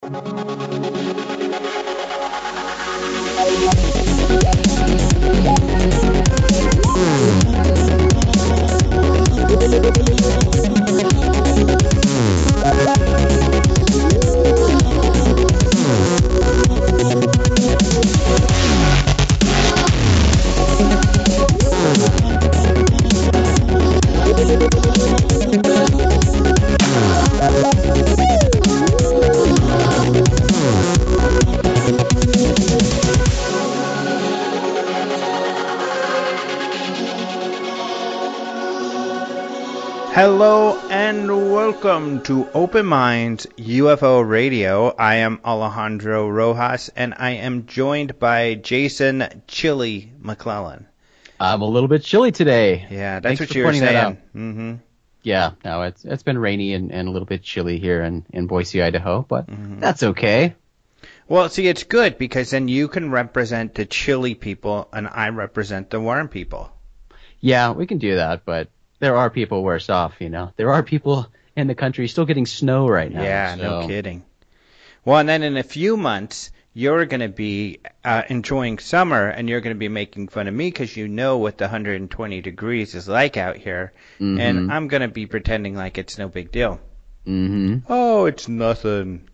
Hello and welcome to Open Minds UFO Radio. I am Alejandro Rojas and I am joined by Jason Chili McClellan. I'm a little bit chilly today. Yeah, that's Thanks what for you were pointing that saying. out. Mm-hmm. Yeah, no, it's been rainy and a little bit chilly here in Boise, Idaho, but that's okay. Well, see, it's good because then you can represent the chilly people and I represent the warm people. Yeah, we can do that, but there are people worse off, you know. There are people in the country still getting snow right now. Yeah, no kidding. Well, and then in a few months, you're going to be enjoying summer, and you're going to be making fun of me because you know what the 120 degrees is like out here, and I'm going to be pretending like it's no big deal. Mm-hmm. Oh, it's nothing.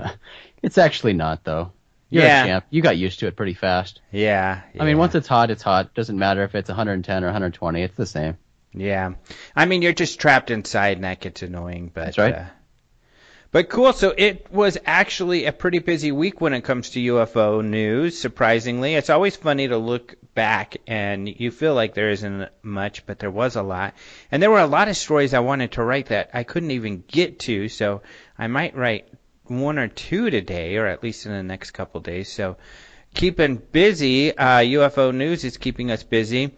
It's actually not, though. You're a champ. You got used to it pretty fast. Yeah. I mean, once it's hot, it's hot. Doesn't matter if it's 110 or 120. It's the same. Yeah. I mean, you're just trapped inside, and that gets annoying. But, that's right. But cool. So it was actually a pretty busy week when it comes to UFO news, surprisingly. It's always funny to look back, and you feel like there isn't much, but there was a lot. And there were a lot of stories I wanted to write that I couldn't even get to, so I might write one or two today, or at least in the next couple of days. So keeping busy. UFO news is keeping us busy.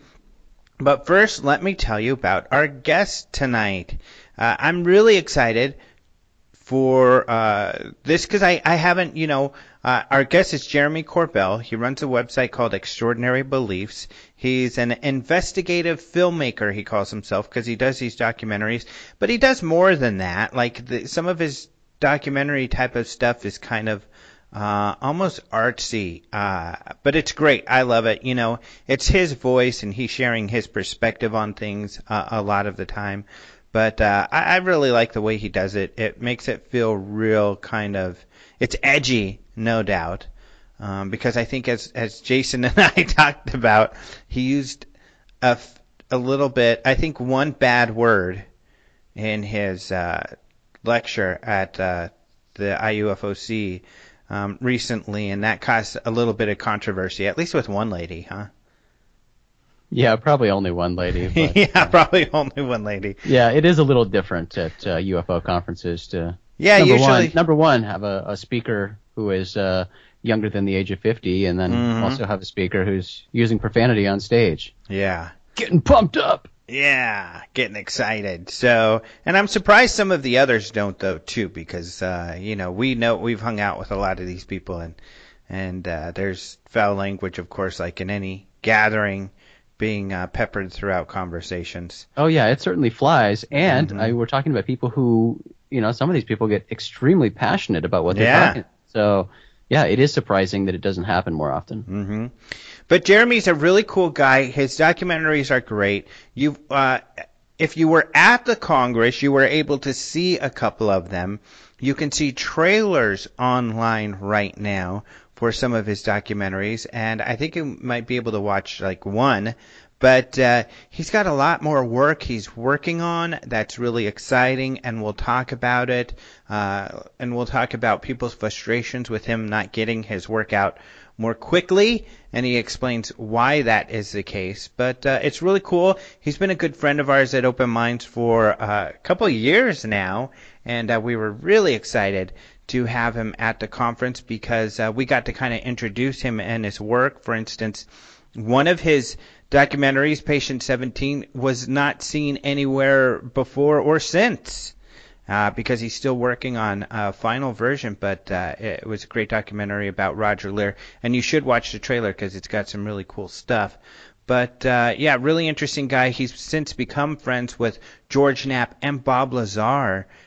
But first, let me tell you about our guest tonight. I'm really excited for this because I haven't, our guest is Jeremy Corbell. He runs a website called Extraordinary Beliefs. He's an investigative filmmaker, he calls himself, because he does these documentaries. But he does more than that. Like some of his documentary type of stuff is kind of almost artsy, but it's great. I love it. It's his voice and he's sharing his perspective on things a lot of the time. But I really like the way he does it. It makes it feel real it's edgy, no doubt. Because I think as Jason and I talked about, he used a little bit, I think one bad word in his lecture at the IUFOC recently, and that caused a little bit of controversy, at least with one lady, huh? Yeah, probably only one lady. But, yeah, probably only one lady. Yeah, it is a little different at UFO conferences to number one have a speaker who is younger than the age of 50, and then also have a speaker who's using profanity on stage. Yeah. Getting pumped up. Yeah, getting excited. So, and I'm surprised some of the others don't, though, too, because, we know we've hung out with a lot of these people, and there's foul language, of course, like in any gathering, being peppered throughout conversations. Oh, yeah, it certainly flies. And we're talking about people who, some of these people get extremely passionate about what they're talking. So, yeah, it is surprising that it doesn't happen more often. Mm-hmm. But Jeremy's a really cool guy. His documentaries are great. If you were at the Congress, you were able to see a couple of them. You can see trailers online right now for some of his documentaries, and I think you might be able to watch like one. But he's got a lot more work he's working on that's really exciting, and we'll talk about it. And we'll talk about people's frustrations with him not getting his work out more quickly, and he explains why that is the case. But it's really cool. He's been a good friend of ours at Open Minds for a couple of years now, and we were really excited to have him at the conference because we got to kind of introduce him and his work. For instance, one of his documentaries, Patient 17, was not seen anywhere before or since because he's still working on a final version, but it was a great documentary about Roger Leir, and you should watch the trailer because it's got some really cool stuff. But, really interesting guy. He's since become friends with George Knapp and Bob Lazar,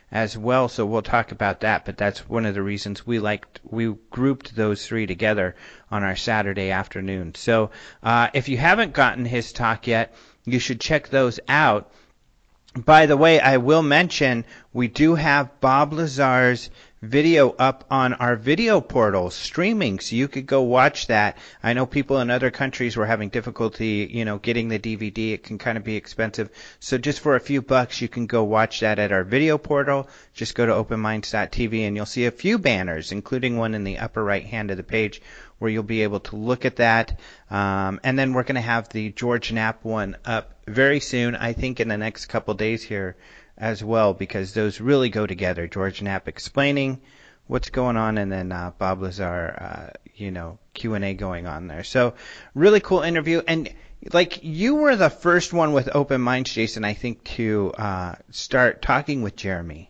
as well, so we'll talk about that. But that's one of the reasons we grouped those three together on our Saturday afternoon. So if you haven't gotten his talk yet, you should check those out. By the way, I will mention we do have Bob Lazar's video up on our video portal streaming, so you could go watch that. I know people in other countries were having difficulty, getting the DVD. It can kind of be expensive. So just for a few bucks, you can go watch that at our video portal. Just go to openminds.tv and you'll see a few banners, including one in the upper right hand of the page where you'll be able to look at that. And then we're going to have the George Knapp one up very soon, I think in the next couple days here as well, because those really go together. George Knapp explaining what's going on, and then Bob Lazar, Q&A going on there. So really cool interview. And you were the first one with Open Minds, Jason, I think, to start talking with Jeremy.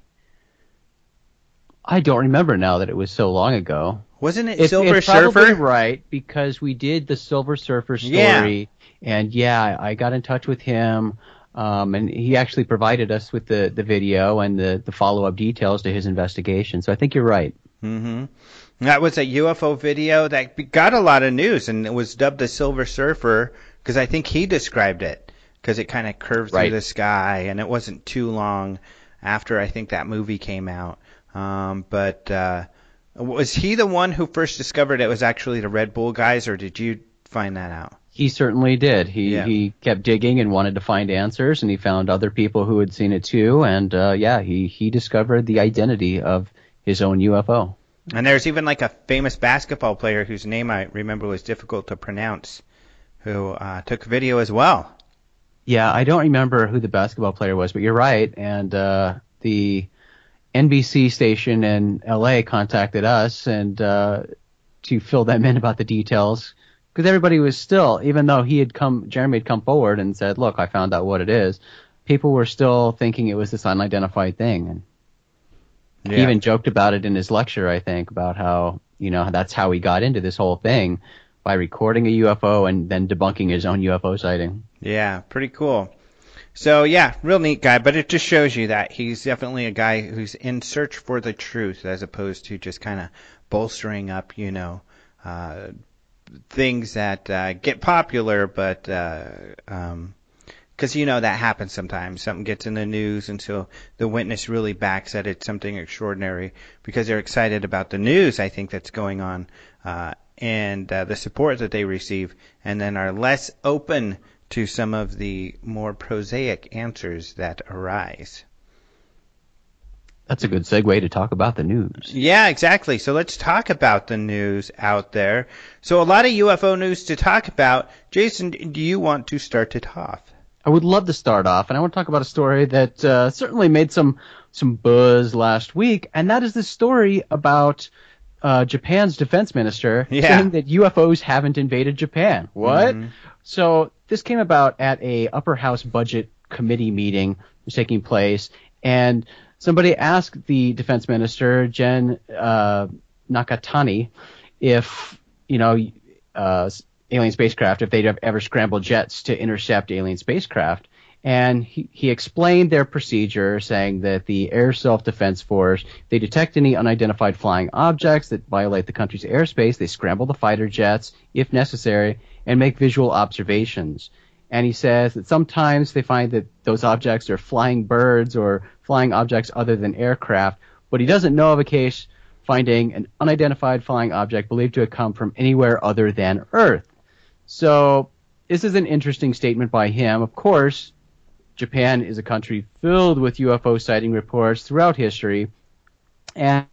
I don't remember now that it was so long ago. Wasn't it Silver Surfer? Probably right, because we did the Silver Surfer story, and I got in touch with him. And he actually provided us with the video and the follow-up details to his investigation. So I think you're right. Mm-hmm. That was a UFO video that got a lot of news, and it was dubbed the Silver Surfer because I think he described it, because it kind of curved through the sky, and it wasn't too long after I think that movie came out. But was he the one who first discovered it was actually the Red Bull guys, or did you find that out? He certainly did. He kept digging and wanted to find answers, and he found other people who had seen it too. And he discovered the identity of his own UFO. And there's even a famous basketball player whose name I remember was difficult to pronounce, who took video as well. Yeah, I don't remember who the basketball player was, but you're right. And the NBC station in LA contacted us and to fill them in about the details. Because everybody was still, even though Jeremy had come forward and said, look, I found out what it is, people were still thinking it was this unidentified thing. And he even joked about it in his lecture, I think, about how, that's how he got into this whole thing, by recording a UFO and then debunking his own UFO sighting. Yeah, pretty cool. So, real neat guy, but it just shows you that he's definitely a guy who's in search for the truth, as opposed to just kind of bolstering up, things that get popular, but because that happens sometimes. Something gets in the news, and so the witness really backs that it's something extraordinary because they're excited about the news, I think, that's going on, and the support that they receive, and then are less open to some of the more prosaic answers that arise. That's a good segue to talk about the news. Yeah, exactly. So let's talk about the news out there. So a lot of UFO news to talk about. Jason, do you want to start it off? I would love to start off, and I want to talk about a story that certainly made some buzz last week, and that is the story about Japan's defense minister saying that UFOs haven't invaded Japan. What? Mm-hmm. So this came about at a upper house budget committee meeting that was taking place, and somebody asked the defense minister, Jen Nakatani, if, alien spacecraft, if they'd ever scrambled jets to intercept alien spacecraft. And he explained their procedure, saying that the Air Self-Defense Force, they detect any unidentified flying objects that violate the country's airspace, they scramble the fighter jets, if necessary, and make visual observations. And he says that sometimes they find that those objects are flying birds or flying objects other than aircraft, but he doesn't know of a case finding an unidentified flying object believed to have come from anywhere other than Earth. So this is an interesting statement by him. Of course, Japan is a country filled with UFO sighting reports throughout history, and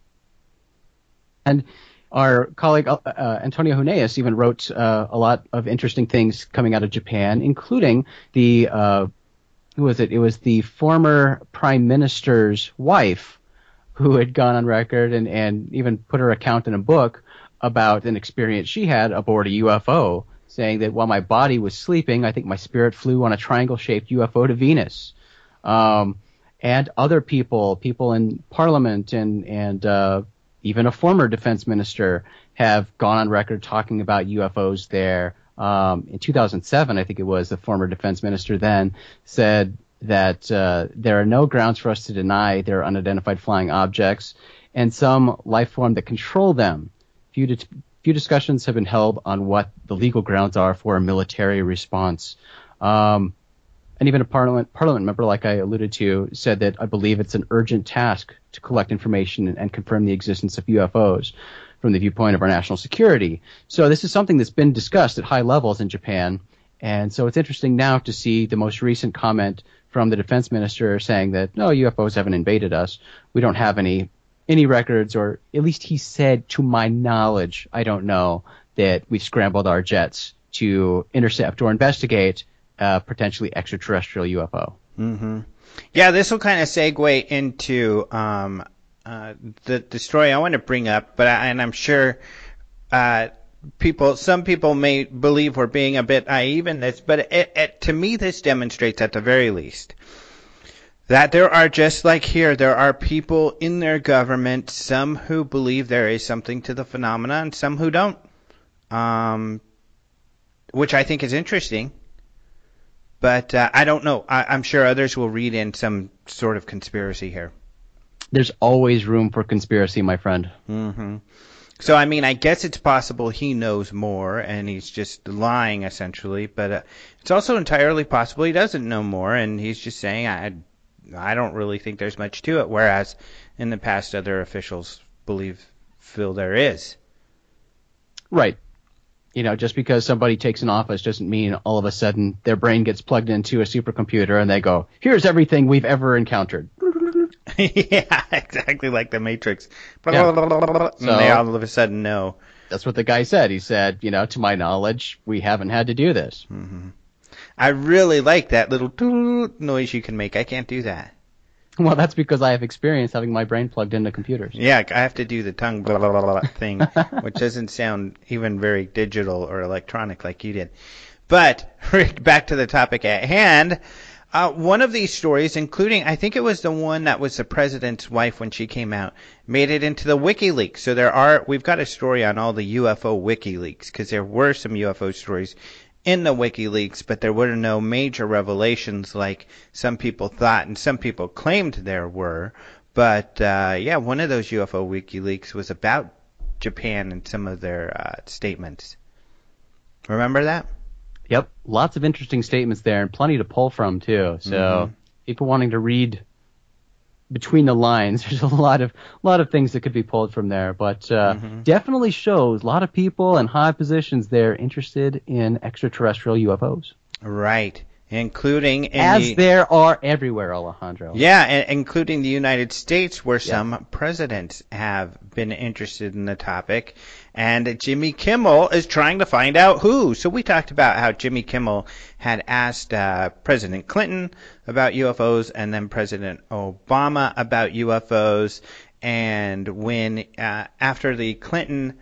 our colleague Antonio Huneeus even wrote a lot of interesting things coming out of Japan, including the who was it? It was the former prime minister's wife who had gone on record and even put her account in a book about an experience she had aboard a UFO, saying that while my body was sleeping, I think my spirit flew on a triangle-shaped UFO to Venus. And other people in Parliament and even a former defense minister have gone on record talking about UFOs there. In 2007, I think it was, the former defense minister then said that there are no grounds for us to deny there are unidentified flying objects and some life form that control them. Few discussions have been held on what the legal grounds are for a military response. And even a parliament member, like I alluded to, said that I believe it's an urgent task to collect information and confirm the existence of UFOs from the viewpoint of our national security. So this is something that's been discussed at high levels in Japan. And so it's interesting now to see the most recent comment from the defense minister saying that, no, UFOs haven't invaded us. We don't have any records, or at least he said, to my knowledge, I don't know, that we've scrambled our jets to intercept or investigate potentially extraterrestrial UFO. Mm-hmm. Yeah, this will kind of segue into the story I want to bring up, and I'm sure some people may believe we're being a bit naive in this, but to me this demonstrates at the very least that there are, just like here, there are people in their government, some who believe there is something to the phenomena and some who don't, which I think is interesting. But I don't know. I'm sure others will read in some sort of conspiracy here. There's always room for conspiracy, my friend. Mm-hmm. So, I mean, I guess it's possible he knows more and he's just lying, essentially. But it's also entirely possible he doesn't know more and he's just saying, I don't really think there's much to it. Whereas in the past, other officials feel there is. Right. You know, just because somebody takes an office doesn't mean all of a sudden their brain gets plugged into a supercomputer and they go, here's everything we've ever encountered. Yeah, exactly like the Matrix. Yeah. And they all of a sudden know. That's what the guy said. He said, to my knowledge, we haven't had to do this. Mm-hmm. I really like that little noise you can make. I can't do that. Well, that's because I have experience having my brain plugged into computers. Yeah, I have to do the tongue blah, blah, blah, blah thing, which doesn't sound even very digital or electronic like you did. But back to the topic at hand, one of these stories, including, I think it was the one that was the president's wife when she came out, made it into the WikiLeaks. So we've got a story on all the UFO WikiLeaks, because there were some UFO stories in the WikiLeaks, but there were no major revelations like some people thought and some people claimed there were. But one of those UFO WikiLeaks was about Japan and some of their statements. Remember that? Yep, lots of interesting statements there and plenty to pull from too. So people wanting to read between the lines, there's a lot of things that could be pulled from there, but definitely shows a lot of people in high positions there interested in extraterrestrial UFOs. Right, including there are everywhere, Alejandro. Yeah, including the United States, where some presidents have been interested in the topic, and Jimmy Kimmel is trying to find out who. So we talked about how Jimmy Kimmel had asked President Clinton about UFOs and then President Obama about UFOs. And when after the Clinton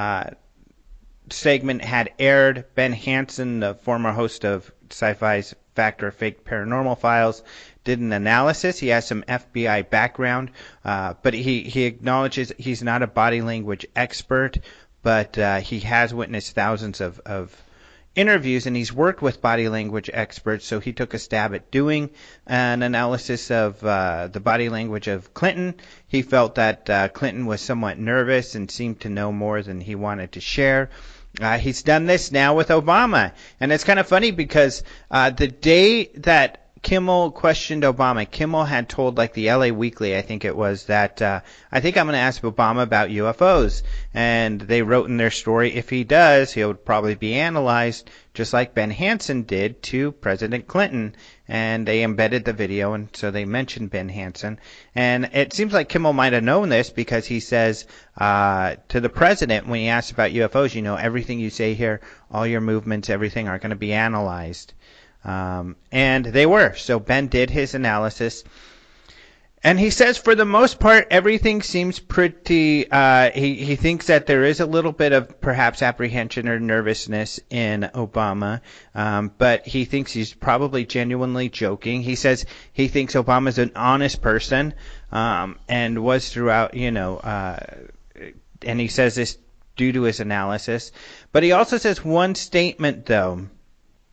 segment had aired, Ben Hansen, the former host of Sci-Fi's Fact or Fake Paranormal Files, did an analysis. He has some FBI background, but he acknowledges he's not a body language expert, but he has witnessed thousands of interviews, and he's worked with body language experts, so he took a stab at doing an analysis of the body language of Clinton. He felt that Clinton was somewhat nervous and seemed to know more than he wanted to share. He's done this now with Obama, and it's kind of funny because the day that Kimmel questioned Obama, Kimmel had told, like, the LA Weekly, I think it was, that I think I'm going to ask Obama about UFOs. And they wrote in their story, if he does, he'll probably be analyzed, just like Ben Hansen did to President Clinton. And they embedded the video, and so they mentioned Ben Hansen. And it seems like Kimmel might have known this because he says to the president, when he asks about UFOs, everything you say here, all your movements, everything are going to be analyzed. And they were. So Ben did his analysis. And he says, for the most part, everything seems pretty, he thinks that there is a little bit of perhaps apprehension or nervousness in Obama, but he thinks he's probably genuinely joking. He says he thinks Obama's an honest person, and was throughout, and he says this due to his analysis. But he also says one statement, though,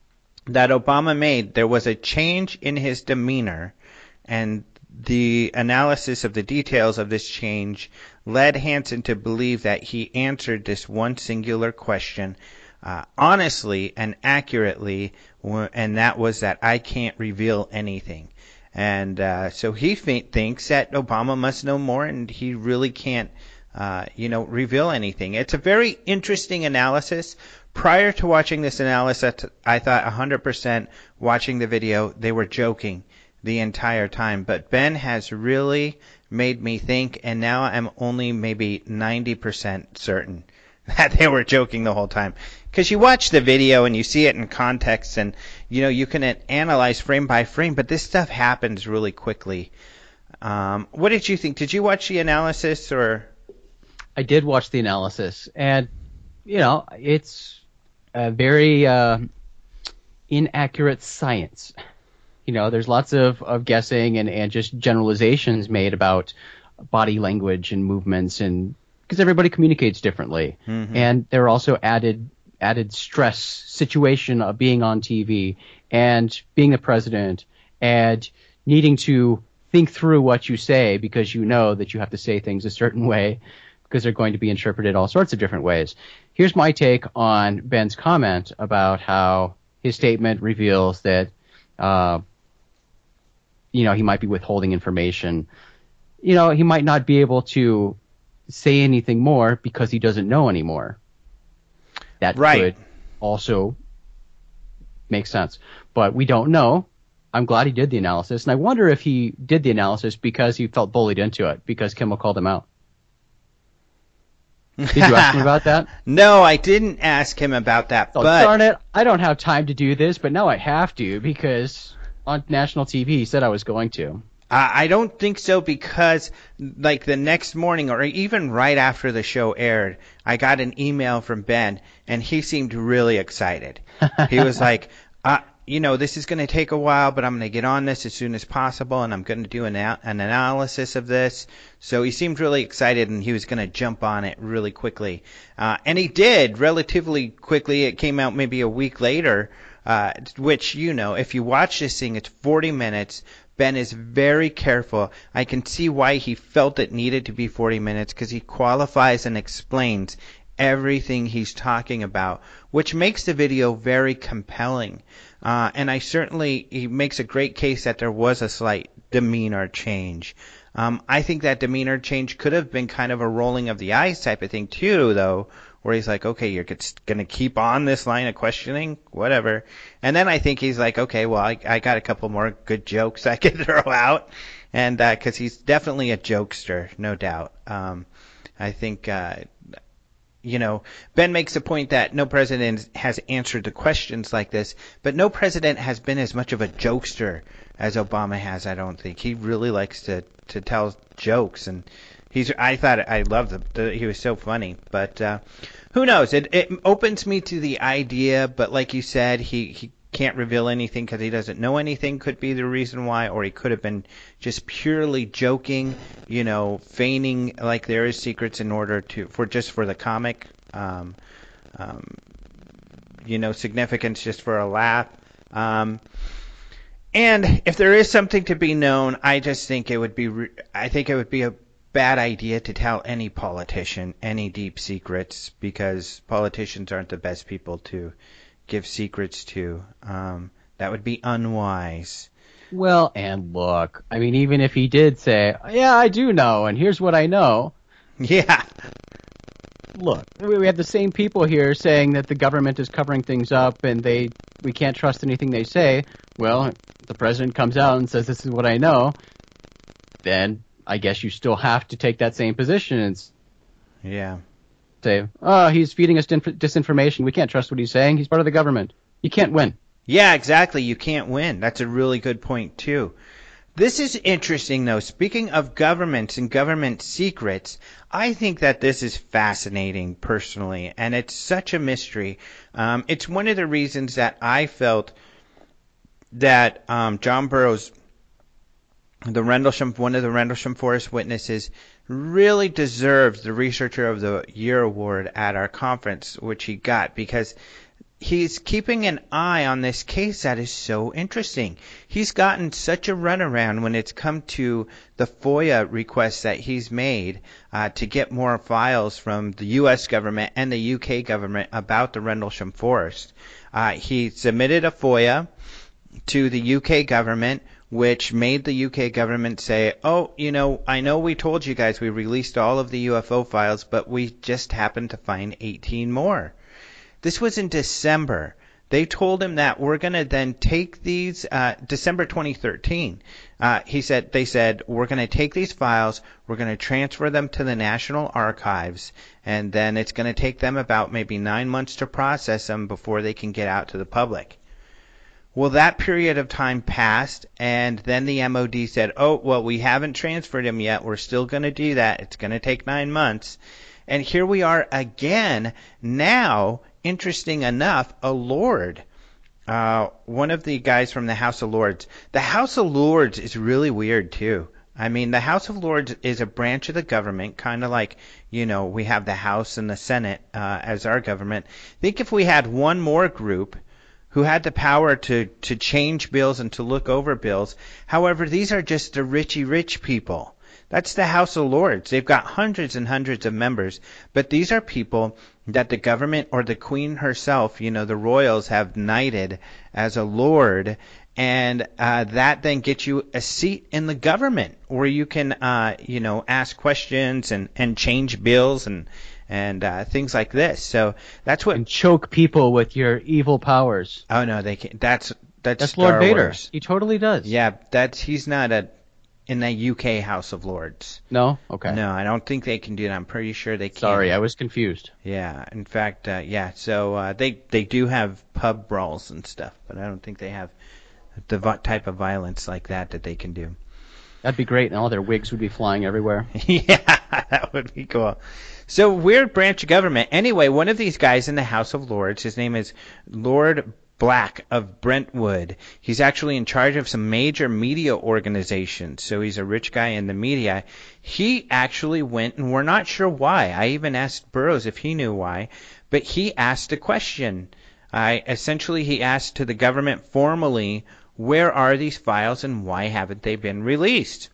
that Obama made, there was a change in his demeanor, and the analysis of the details of this change led Hansen to believe that he answered this one singular question honestly and accurately, and that was that I can't reveal anything. And so he thinks that Obama must know more, and he really can't, reveal anything. It's a very interesting analysis. Prior to watching this analysis, I thought 100% watching the video, they were joking the entire time. But Ben has really made me think, and now I'm only maybe 90% certain that they were joking the whole time. Because you watch the video and you see it in context, and you can analyze frame by frame, but this stuff happens really quickly. What did you think? Did you watch the analysis, or? I did watch the analysis, and it's a very inaccurate science. There's lots of guessing and just generalizations made about body language and movements, and because everybody communicates differently. Mm-hmm. And there are also added stress situation of being on TV and being the president and needing to think through what you say, because you know that you have to say things a certain way because they're going to be interpreted all sorts of different ways. Here's my take on Ben's comment about how his statement reveals that he might be withholding information. He might not be able to say anything more because he doesn't know anymore. That right. Could also make sense. But we don't know. I'm glad he did the analysis, and I wonder if he did the analysis because he felt bullied into it, because Kimmel called him out. Did you ask him about that? No, I didn't ask him about that. Oh, but darn it, I don't have time to do this, but now I have to, because on national TV he said I was going to. I don't think so, because like the next morning or even right after the show aired, I got an email from Ben, and he seemed really excited. He was like, this is going to take a while, but I'm going to get on this as soon as possible, and I'm going to do an analysis of this. So he seemed really excited, and he was going to jump on it really quickly. And he did relatively quickly. It came out maybe a week later, which, if you watch this thing, it's 40 minutes. Ben is very careful. I can see why he felt it needed to be 40 minutes, because he qualifies and explains everything he's talking about, which makes the video very compelling. And he makes a great case that there was a slight demeanor change. I think that demeanor change could have been kind of a rolling of the eyes type of thing too, though, where he's like, okay, you're going to keep on this line of questioning, whatever. And then I think he's like, okay, well, I got a couple more good jokes I can throw out. And because he's definitely a jokester, no doubt. I think, Ben makes the point that no president has answered the questions like this, but no president has been as much of a jokester as Obama has, I don't think. He really likes to tell jokes, and I loved he was so funny, but who knows? It opens me to the idea, but like you said, he can't reveal anything because he doesn't know anything could be the reason why, or he could have been just purely joking, feigning like there is secrets in order for the comic, significance, just for a laugh. And if there is something to be known, I just think it would be a bad idea to tell any politician any deep secrets, because politicians aren't the best people to give secrets to. That would be unwise. Well, and look, I mean, even if he did say, yeah, I do know, and here's what I know. Yeah. Look, we have the same people here saying that the government is covering things up and we can't trust anything they say. Well, the president comes out and says, this is what I know. Then I guess you still have to take that same position and say, oh, he's feeding us disinformation. We can't trust what he's saying. He's part of the government. You can't win. Yeah, exactly. You can't win. That's a really good point, too. This is interesting, though. Speaking of governments and government secrets, I think that this is fascinating, personally, and it's such a mystery. It's one of the reasons that I felt that John Burroughs, one of the Rendlesham Forest witnesses, really deserves the Researcher of the Year award at our conference, which he got, because he's keeping an eye on this case that is so interesting. He's gotten such a runaround when it's come to the FOIA requests that he's made to get more files from the U.S. government and the U.K. government about the Rendlesham Forest. He submitted a FOIA to the U.K. government, which made the UK government say, oh, I know we told you guys we released all of the UFO files, but we just happened to find 18 more. This was in December. They told him that we're going to then take these, December 2013. They said, we're going to take these files, we're going to transfer them to the National Archives, and then it's going to take them about maybe 9 months to process them before they can get out to the public. Well, that period of time passed, and then the MOD said, oh, well, we haven't transferred him yet. We're still going to do that. It's going to take 9 months. And here we are again. Now, interesting enough, a Lord, one of the guys from the House of Lords. The House of Lords is really weird, too. I mean, the House of Lords is a branch of the government, kind of like, we have the House and the Senate as our government. Think if we had one more group who had the power to change bills and to look over bills. However, these are just the rich people. That's the House of Lords. They've got hundreds and hundreds of members, but these are people that the government or the Queen herself, the royals, have knighted as a lord, and that then gets you a seat in the government where you can, ask questions and change bills and things like this. So that's what. And choke people with your evil powers. Oh no, they can't. That's Lord Vader. Wars. He totally does. Yeah, he's not in the UK House of Lords. No? Okay. No, I don't think they can do that. I'm pretty sure they can. Sorry, I was confused. Yeah, in fact, yeah. So they do have pub brawls and stuff, but I don't think they have the type of violence like that they can do. That'd be great, and all their wigs would be flying everywhere. Yeah, that would be cool. So, weird branch of government. Anyway, one of these guys in the House of Lords, his name is Lord Black of Brentwood. He's actually in charge of some major media organizations, so he's a rich guy in the media. He actually went, and we're not sure why. I even asked Burroughs if he knew why, but he asked a question. Essentially, he asked to the government formally, where are these files and why haven't they been released?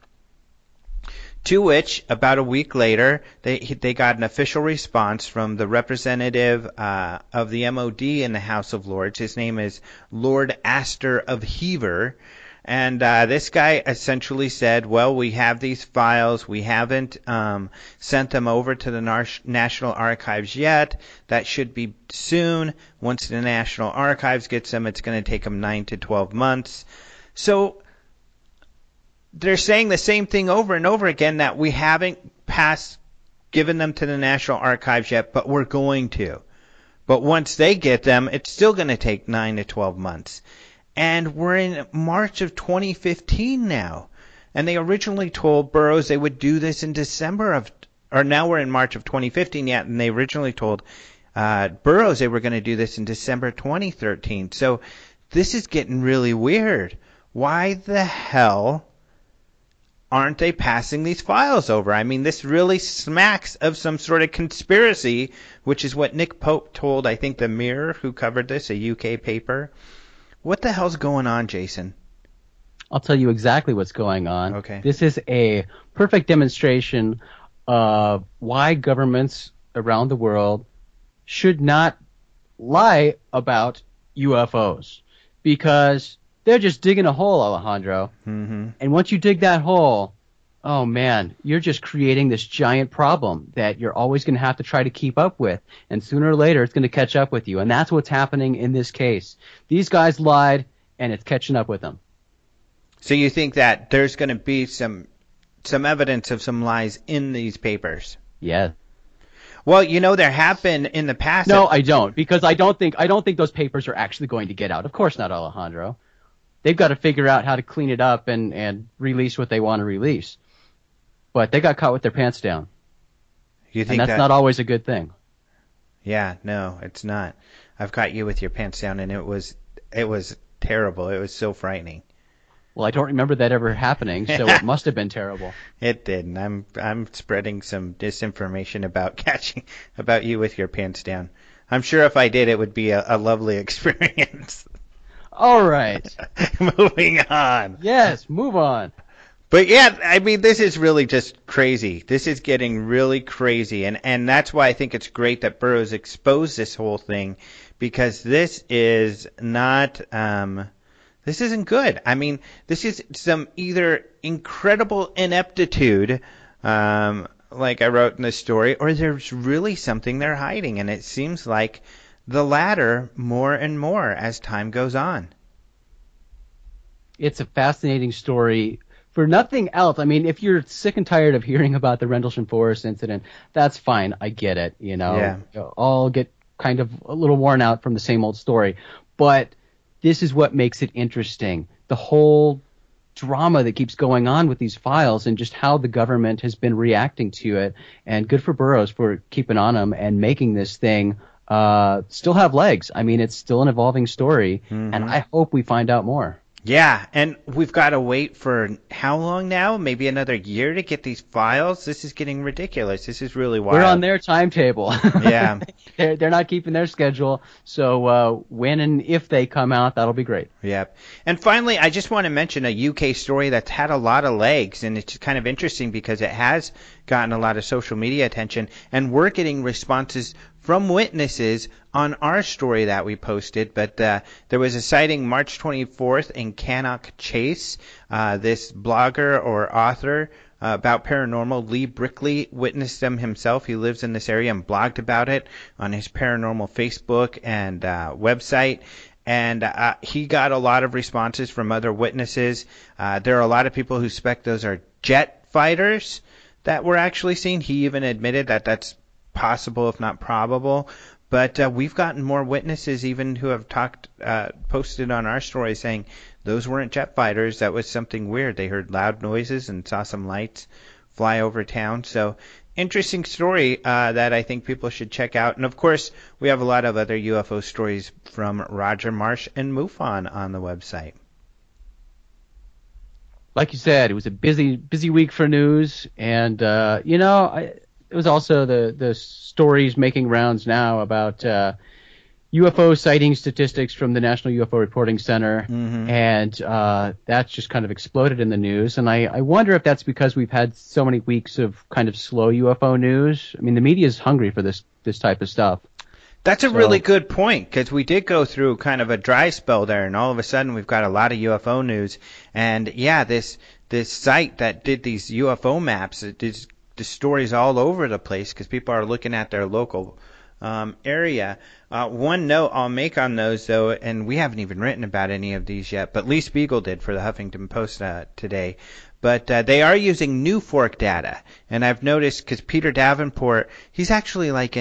To which, about a week later, they got an official response from the representative of the MOD in the House of Lords. His name is Lord Astor of Hever. And this guy essentially said, well, we have these files. We haven't sent them over to the National Archives yet. That should be soon. Once the National Archives gets them, it's going to take them 9 to 12 months. So they're saying the same thing over and over again, that we haven't given them to the National Archives yet, but we're going to. But once they get them, it's still going to take 9 to 12 months. And we're in March of 2015 now. And they originally told Burroughs they would do this in now we're in March of 2015 yet, and they originally told Burroughs they were going to do this in December 2013. So this is getting really weird. Why the hell aren't they passing these files over? I mean, this really smacks of some sort of conspiracy, which is what Nick Pope told, I think, the Mirror, who covered this, a UK paper. What the hell's going on, Jason? I'll tell you exactly what's going on. Okay. This is a perfect demonstration of why governments around the world should not lie about UFOs. Because they're just digging a hole, Alejandro. Mm-hmm. And once you dig that hole, oh man, you're just creating this giant problem that you're always going to have to try to keep up with. And sooner or later, it's going to catch up with you. And that's what's happening in this case. These guys lied, and it's catching up with them. So you think that there's going to be some evidence of some lies in these papers? Yeah. Well, there have been in the past. No, I don't, because I don't think those papers are actually going to get out. Of course not, Alejandro. They've got to figure out how to clean it up and release what they want to release. But they got caught with their pants down. You think and that's not always a good thing. Yeah, no, it's not. I've caught you with your pants down, and it was terrible. It was so frightening. Well, I don't remember that ever happening, so it must have been terrible. It didn't. I'm spreading some disinformation about you with your pants down. I'm sure if I did, it would be a lovely experience. All right. Moving on. Yes, move on. But yeah, I mean, this is really just crazy. This is getting really crazy. And that's why I think it's great that Burroughs exposed this whole thing, because this is not, this isn't good. I mean, this is some either incredible ineptitude, like I wrote in this story, or there's really something they're hiding. And it seems like the latter more and more as time goes on. It's a fascinating story. For nothing else, I mean, if you're sick and tired of hearing about the Rendlesham Forest incident, that's fine. I get it. You know, yeah. All get kind of a little worn out from the same old story. But this is what makes it interesting. The whole drama that keeps going on with these files and just how the government has been reacting to it. And good for Burroughs for keeping on them and making this thing still have legs. I mean, it's still an evolving story, and I hope we find out more. Yeah, and we've got to wait for how long now? Maybe another year to get these files? This is getting ridiculous. This is really wild. We're on their timetable. Yeah. They're not keeping their schedule, so when and if they come out, that'll be great. Yeah. And finally, I just want to mention a UK story that's had a lot of legs, and it's kind of interesting because it has gotten a lot of social media attention, and we're getting responses from witnesses on our story that we posted. But there was a sighting March 24th in Cannock Chase. This blogger or author about paranormal, Lee Brickley, witnessed them himself. He lives in this area and blogged about it on his paranormal Facebook and website. And he got a lot of responses from other witnesses. There are a lot of people who suspect those are jet fighters that were actually seen. He even admitted that that's possible, if not probable. But we've gotten more witnesses even who have posted on our story saying those weren't jet fighters. That was something weird. They heard loud noises and saw some lights fly over town. So interesting story that I think people should check out. And of course, we have a lot of other UFO stories from Roger Marsh and MUFON on the website. Like you said, it was a busy week for news, and it was also the stories making rounds now about UFO sighting statistics from the National UFO Reporting Center, and that's just kind of exploded in the news. And I wonder if that's because we've had so many weeks of kind of slow UFO news. I mean, the media is hungry for this type of stuff. That's a really good point, because we did go through kind of a dry spell there, and all of a sudden we've got a lot of UFO news. And yeah, this site that did these UFO maps, it did the stories all over the place because people are looking at their local area. One note I'll make on those, though, and we haven't even written about any of these yet, but Lee Spiegel did for the Huffington Post today. But they are using New Fork data, and I've noticed because Peter Davenport, he's actually like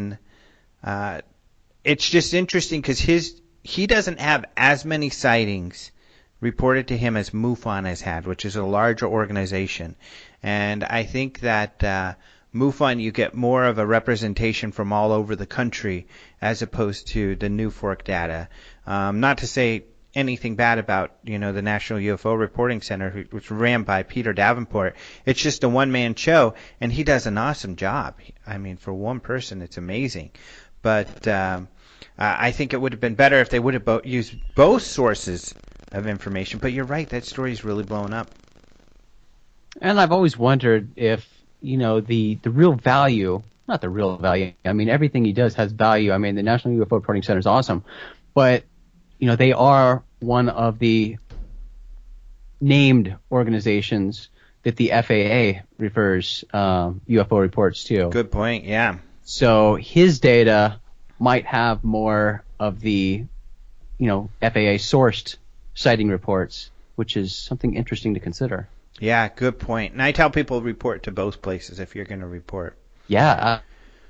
it's just interesting because he doesn't have as many sightings reported to him as MUFON has had, which is a larger organization. And I think that MUFON, you get more of a representation from all over the country as opposed to the New Fork data. Not to say anything bad about, the National UFO Reporting Center, which ran by Peter Davenport. It's just a one-man show, and he does an awesome job. I mean, for one person, it's amazing. But I think it would have been better if they would have used both sources of information. But you're right, that story's really blown up. And I've always wondered if, the real value, not the real value, I mean, everything he does has value. I mean, the National UFO Reporting Center is awesome. But, they are one of the named organizations that the FAA refers UFO reports to. Good point, yeah. So his data might have more of the, FAA-sourced sighting reports, which is something interesting to consider. Yeah, good point. And I tell people report to both places if you're going to report. Yeah.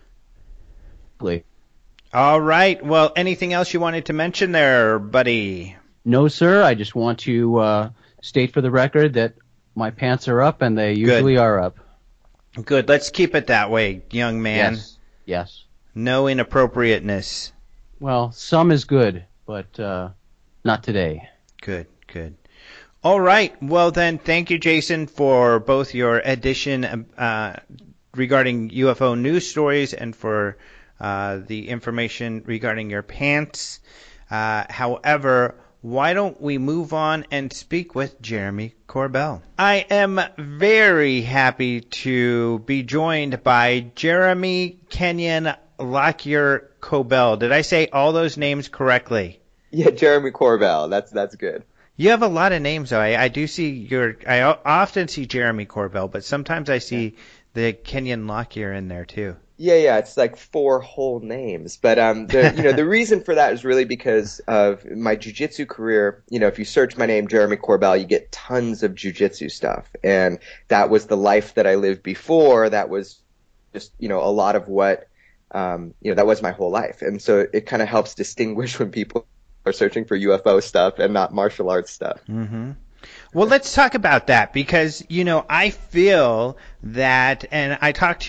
All right. Well, anything else you wanted to mention there, buddy? No, sir. I just want to state for the record that my pants are up, and they usually are up. Good. Let's keep it that way, young man. Yes. No inappropriateness. Well, some is good, but not today. Good. All right. Well, then, thank you, Jason, for both your addition regarding UFO news stories and for the information regarding your pants. However, why don't we move on and speak with Jeremy Corbell? I am very happy to be joined by Jeremy Kenyon Lockyer Corbell. Did I say all those names correctly? Yeah, Jeremy Corbell. That's good. You have a lot of names, though. I do see I often see Jeremy Corbell, but sometimes I see the Kenyon Lockyer in there too. Yeah, it's like 4 whole names. But the reason for that is really because of my jiu-jitsu career. If you search my name, Jeremy Corbell, you get tons of jiu-jitsu stuff. And that was the life that I lived before. That was just, a lot of what, that was my whole life. And so it kind of helps distinguish when people are searching for UFO stuff and not martial arts stuff. Mm-hmm. Well, let's talk about that because, I feel that, and I talked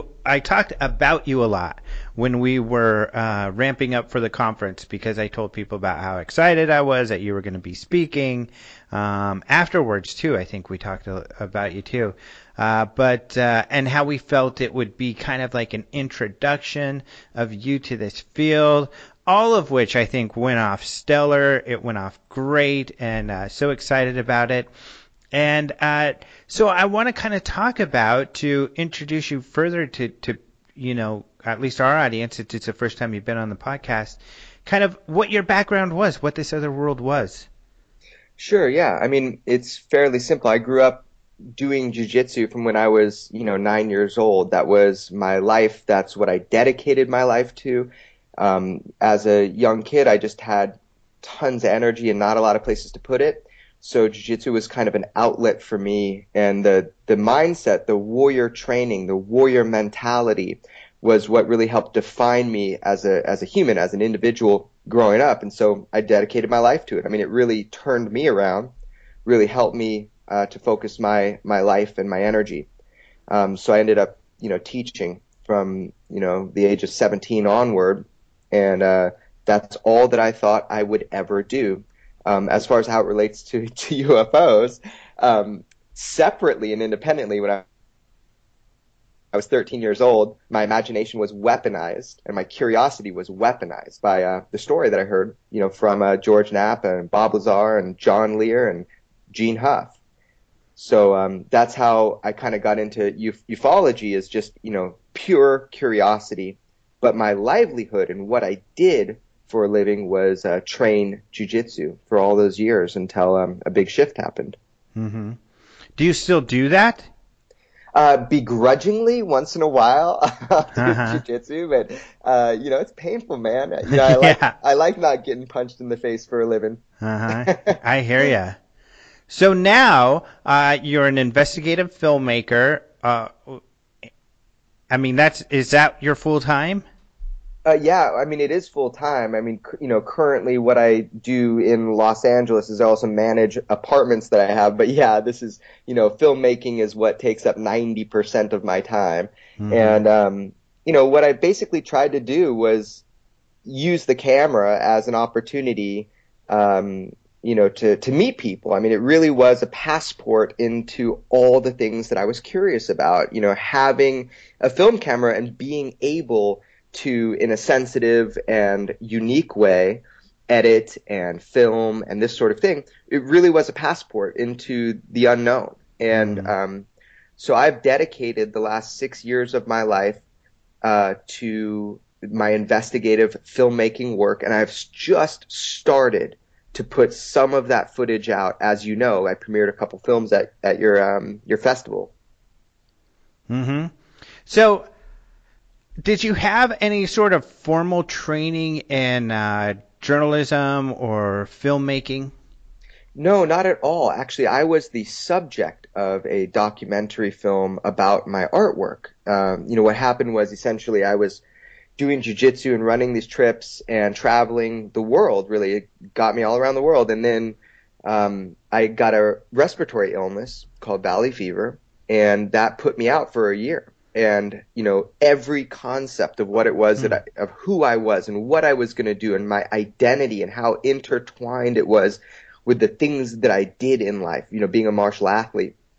about you a lot when we were ramping up for the conference because I told people about how excited I was that you were going to be speaking. Afterwards, too, I think we talked about you, too. And how we felt it would be kind of like an introduction of you to this field. All of which I think went off stellar. It went off great, and so excited about it. And so I want to kind of talk about, to introduce you further to at least our audience, it's the first time you've been on the podcast, kind of what your background was, what this other world was. Sure, yeah. I mean, it's fairly simple. I grew up doing jiu-jitsu from when I was, 9 years old. That was my life. That's what I dedicated my life to. As a young kid, I just had tons of energy and not a lot of places to put it. So jiu-jitsu was kind of an outlet for me. And the mindset, the warrior training, the warrior mentality was what really helped define me as a human, as an individual growing up. And so I dedicated my life to it. I mean, it really turned me around, really helped me to focus my life and my energy. So I ended up, teaching from, the age of 17 onward. And that's all that I thought I would ever do. As far as how it relates to UFOs, separately and independently, when I was 13 years old, my imagination was weaponized and my curiosity was weaponized by the story that I heard, from George Knapp and Bob Lazar and John Lear and Gene Huff. So that's how I kind of got into ufology, is just, pure curiosity. But my livelihood and what I did for a living was train jiu-jitsu for all those years until a big shift happened. Mm-hmm. Do you still do that? Begrudgingly, once in a while, do jiu-jitsu, but it's painful, man. I like not getting punched in the face for a living. I hear ya. So now you're an investigative filmmaker. Is that your full time? Yeah, I mean, it is full time. I mean, currently what I do in Los Angeles is I also manage apartments that I have. But yeah, this is, filmmaking is what takes up 90% of my time. Mm-hmm. And, what I basically tried to do was use the camera as an opportunity, to meet people. I mean, it really was a passport into all the things that I was curious about, having a film camera and being able to, in a sensitive and unique way, edit and film and this sort of thing. It really was a passport into the unknown. And so I've dedicated the last 6 years of my life to my investigative filmmaking work, and I've just started to put some of that footage out. As you know, I premiered a couple films at your festival. Mm-hmm. So, did you have any sort of formal training in journalism or filmmaking? No, not at all. Actually, I was the subject of a documentary film about my artwork. What happened was essentially I was doing jiu-jitsu and running these trips and traveling the world. Really, it got me all around the world. And then I got a respiratory illness called valley fever, and that put me out for a year. And, every concept of what it was of who I was and what I was going to do and my identity and how intertwined it was with the things that I did in life, being a martial athlete,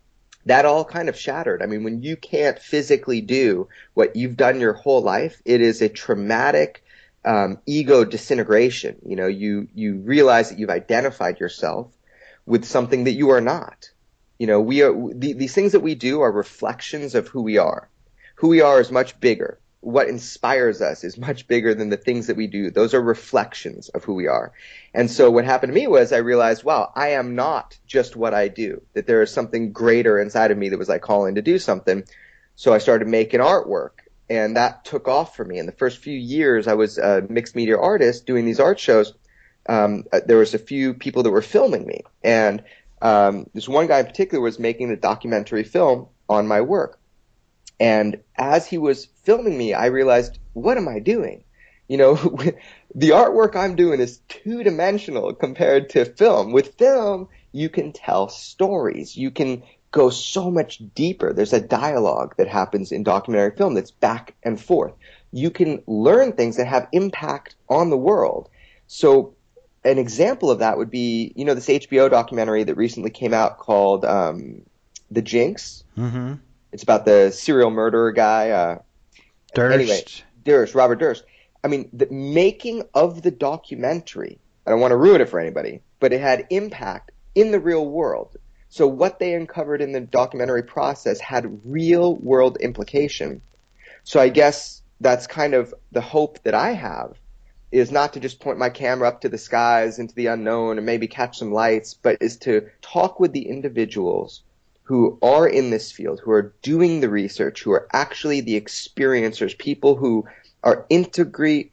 that all kind of shattered. I mean, when you can't physically do what you've done your whole life, it is a traumatic ego disintegration. You know, you realize that you've identified yourself with something that you are not. You know, these things that we do are reflections of who we are. Who we are is much bigger. What inspires us is much bigger than the things that we do. Those are reflections of who we are. And so what happened to me was I realized, wow, I am not just what I do, that there is something greater inside of me that was like calling to do something. So I started making artwork, and that took off for me. In the first few years, I was a mixed media artist doing these art shows. There was a few people that were filming me, and this one guy in particular was making a documentary film on my work. And as he was filming me, I realized, what am I doing? You know, the artwork I'm doing is two-dimensional compared to film. With film, you can tell stories. You can go so much deeper. There's a dialogue that happens in documentary film that's back and forth. You can learn things that have impact on the world. So an example of that would be, you know, this HBO documentary that recently came out called The Jinx. Mm-hmm. It's about the serial murderer guy. Durst. Anyway, Robert Durst. I mean, the making of the documentary, I don't want to ruin it for anybody, but it had impact in the real world. So what they uncovered in the documentary process had real world implication. So I guess that's kind of the hope that I have, is not to just point my camera up to the skies into the unknown and maybe catch some lights, but is to talk with the individuals who are in this field, who are doing the research, who are actually the experiencers, people who are integral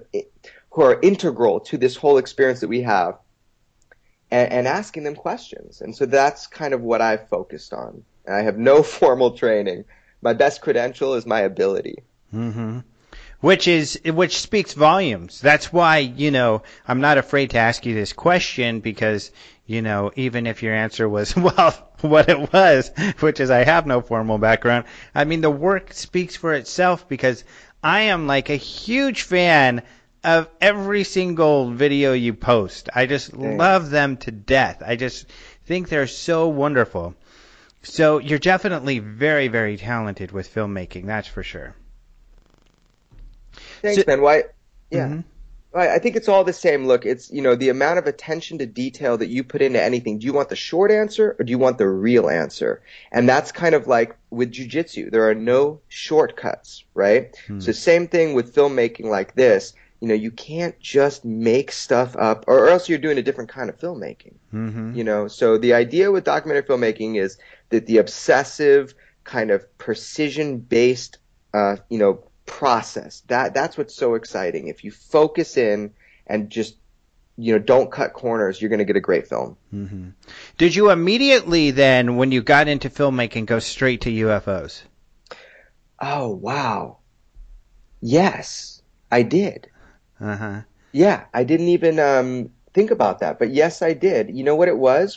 to this whole experience that we have, and asking them questions. And so that's kind of what I've focused on. And I have no formal training. My best credential is my ability. Mm-hmm. Which speaks volumes. That's why, you know, I'm not afraid to ask you this question, because, you know, even if your answer was, well, what it was, which is I have no formal background, I mean, the work speaks for itself, because I am like a huge fan of every single video you post. I just love them to death. I just think they're so wonderful. So you're definitely very, very talented with filmmaking, that's for sure. Thanks, man. Why? Yeah. Mm-hmm. I think it's all the same. Look, it's, you know, the amount of attention to detail that you put into anything. Do you want the short answer or do you want the real answer? And that's kind of like with jiu-jitsu. There are no shortcuts, right? So same thing with filmmaking like this. You know, you can't just make stuff up, or else you're doing a different kind of filmmaking. Mm-hmm. You know, so the idea with documentary filmmaking is that the obsessive kind of precision-based, you know, process, that's what's so exciting. If you focus in and just, you know, don't cut corners, you're going to get a great film. Mm-hmm. Did you immediately then, when you got into filmmaking, go straight to UFOs? Oh, wow. Yes, I did. Uh-huh. Yeah, I didn't even think about that, but yes, I did. You know what it was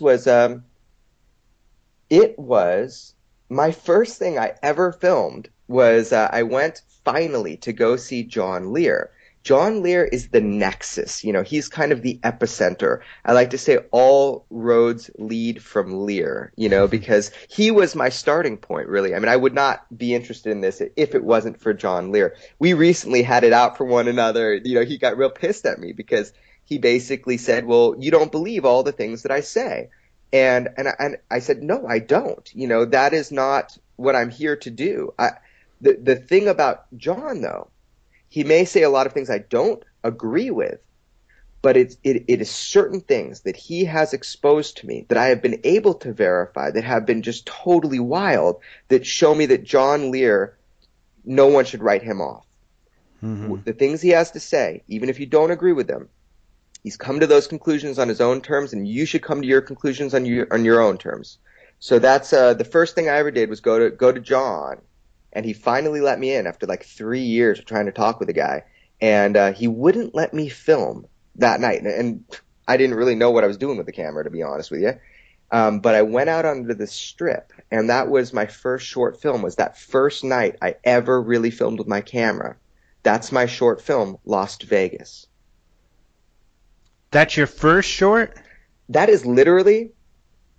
it was my first thing I ever filmed was I went finally to go see John Lear. John Lear is the nexus. You know, he's kind of the epicenter. I like to say all roads lead from Lear, you know, because he was my starting point, really. I mean, I would not be interested in this if it wasn't for John Lear. We recently had it out for one another. You know, he got real pissed at me because he basically said, well, you don't believe all the things that I say. And I said, no, I don't. You know, that is not what I'm here to do. The thing about John, though, he may say a lot of things I don't agree with, but it is certain things that he has exposed to me that I have been able to verify that have been just totally wild, that show me that John Lear, no one should write him off. Mm-hmm. The things he has to say, even if you don't agree with them, he's come to those conclusions on his own terms, and you should come to your conclusions on your own terms. So that's the first thing I ever did was go to John. And he finally let me in after like 3 years of trying to talk with the guy. And he wouldn't let me film that night. And I didn't really know what I was doing with the camera, to be honest with you. But I went out onto the strip, and that was my first short film, was that first night I ever really filmed with my camera. That's my short film, Lost Vegas. That's your first short? That is literally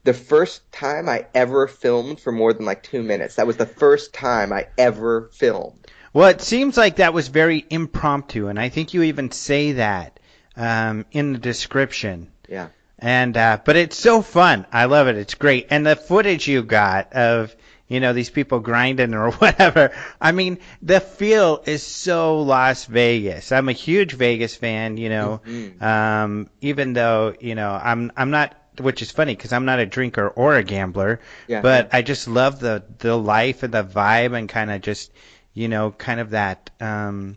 the first time I ever filmed for more than like 2 minutes. That was the first time I ever filmed. Well, it seems like that was very impromptu, and I think you even say that in the description. Yeah. And but it's so fun. I love it. It's great. And the footage you got of, you know, these people grinding or whatever. I mean, the feel is so Las Vegas. I'm a huge Vegas fan, you know. Mm-hmm. Even though, you know, I'm not, which is funny because I'm not a drinker or a gambler. Yeah. But I just love the life and the vibe and kind of just, you know, kind of that kind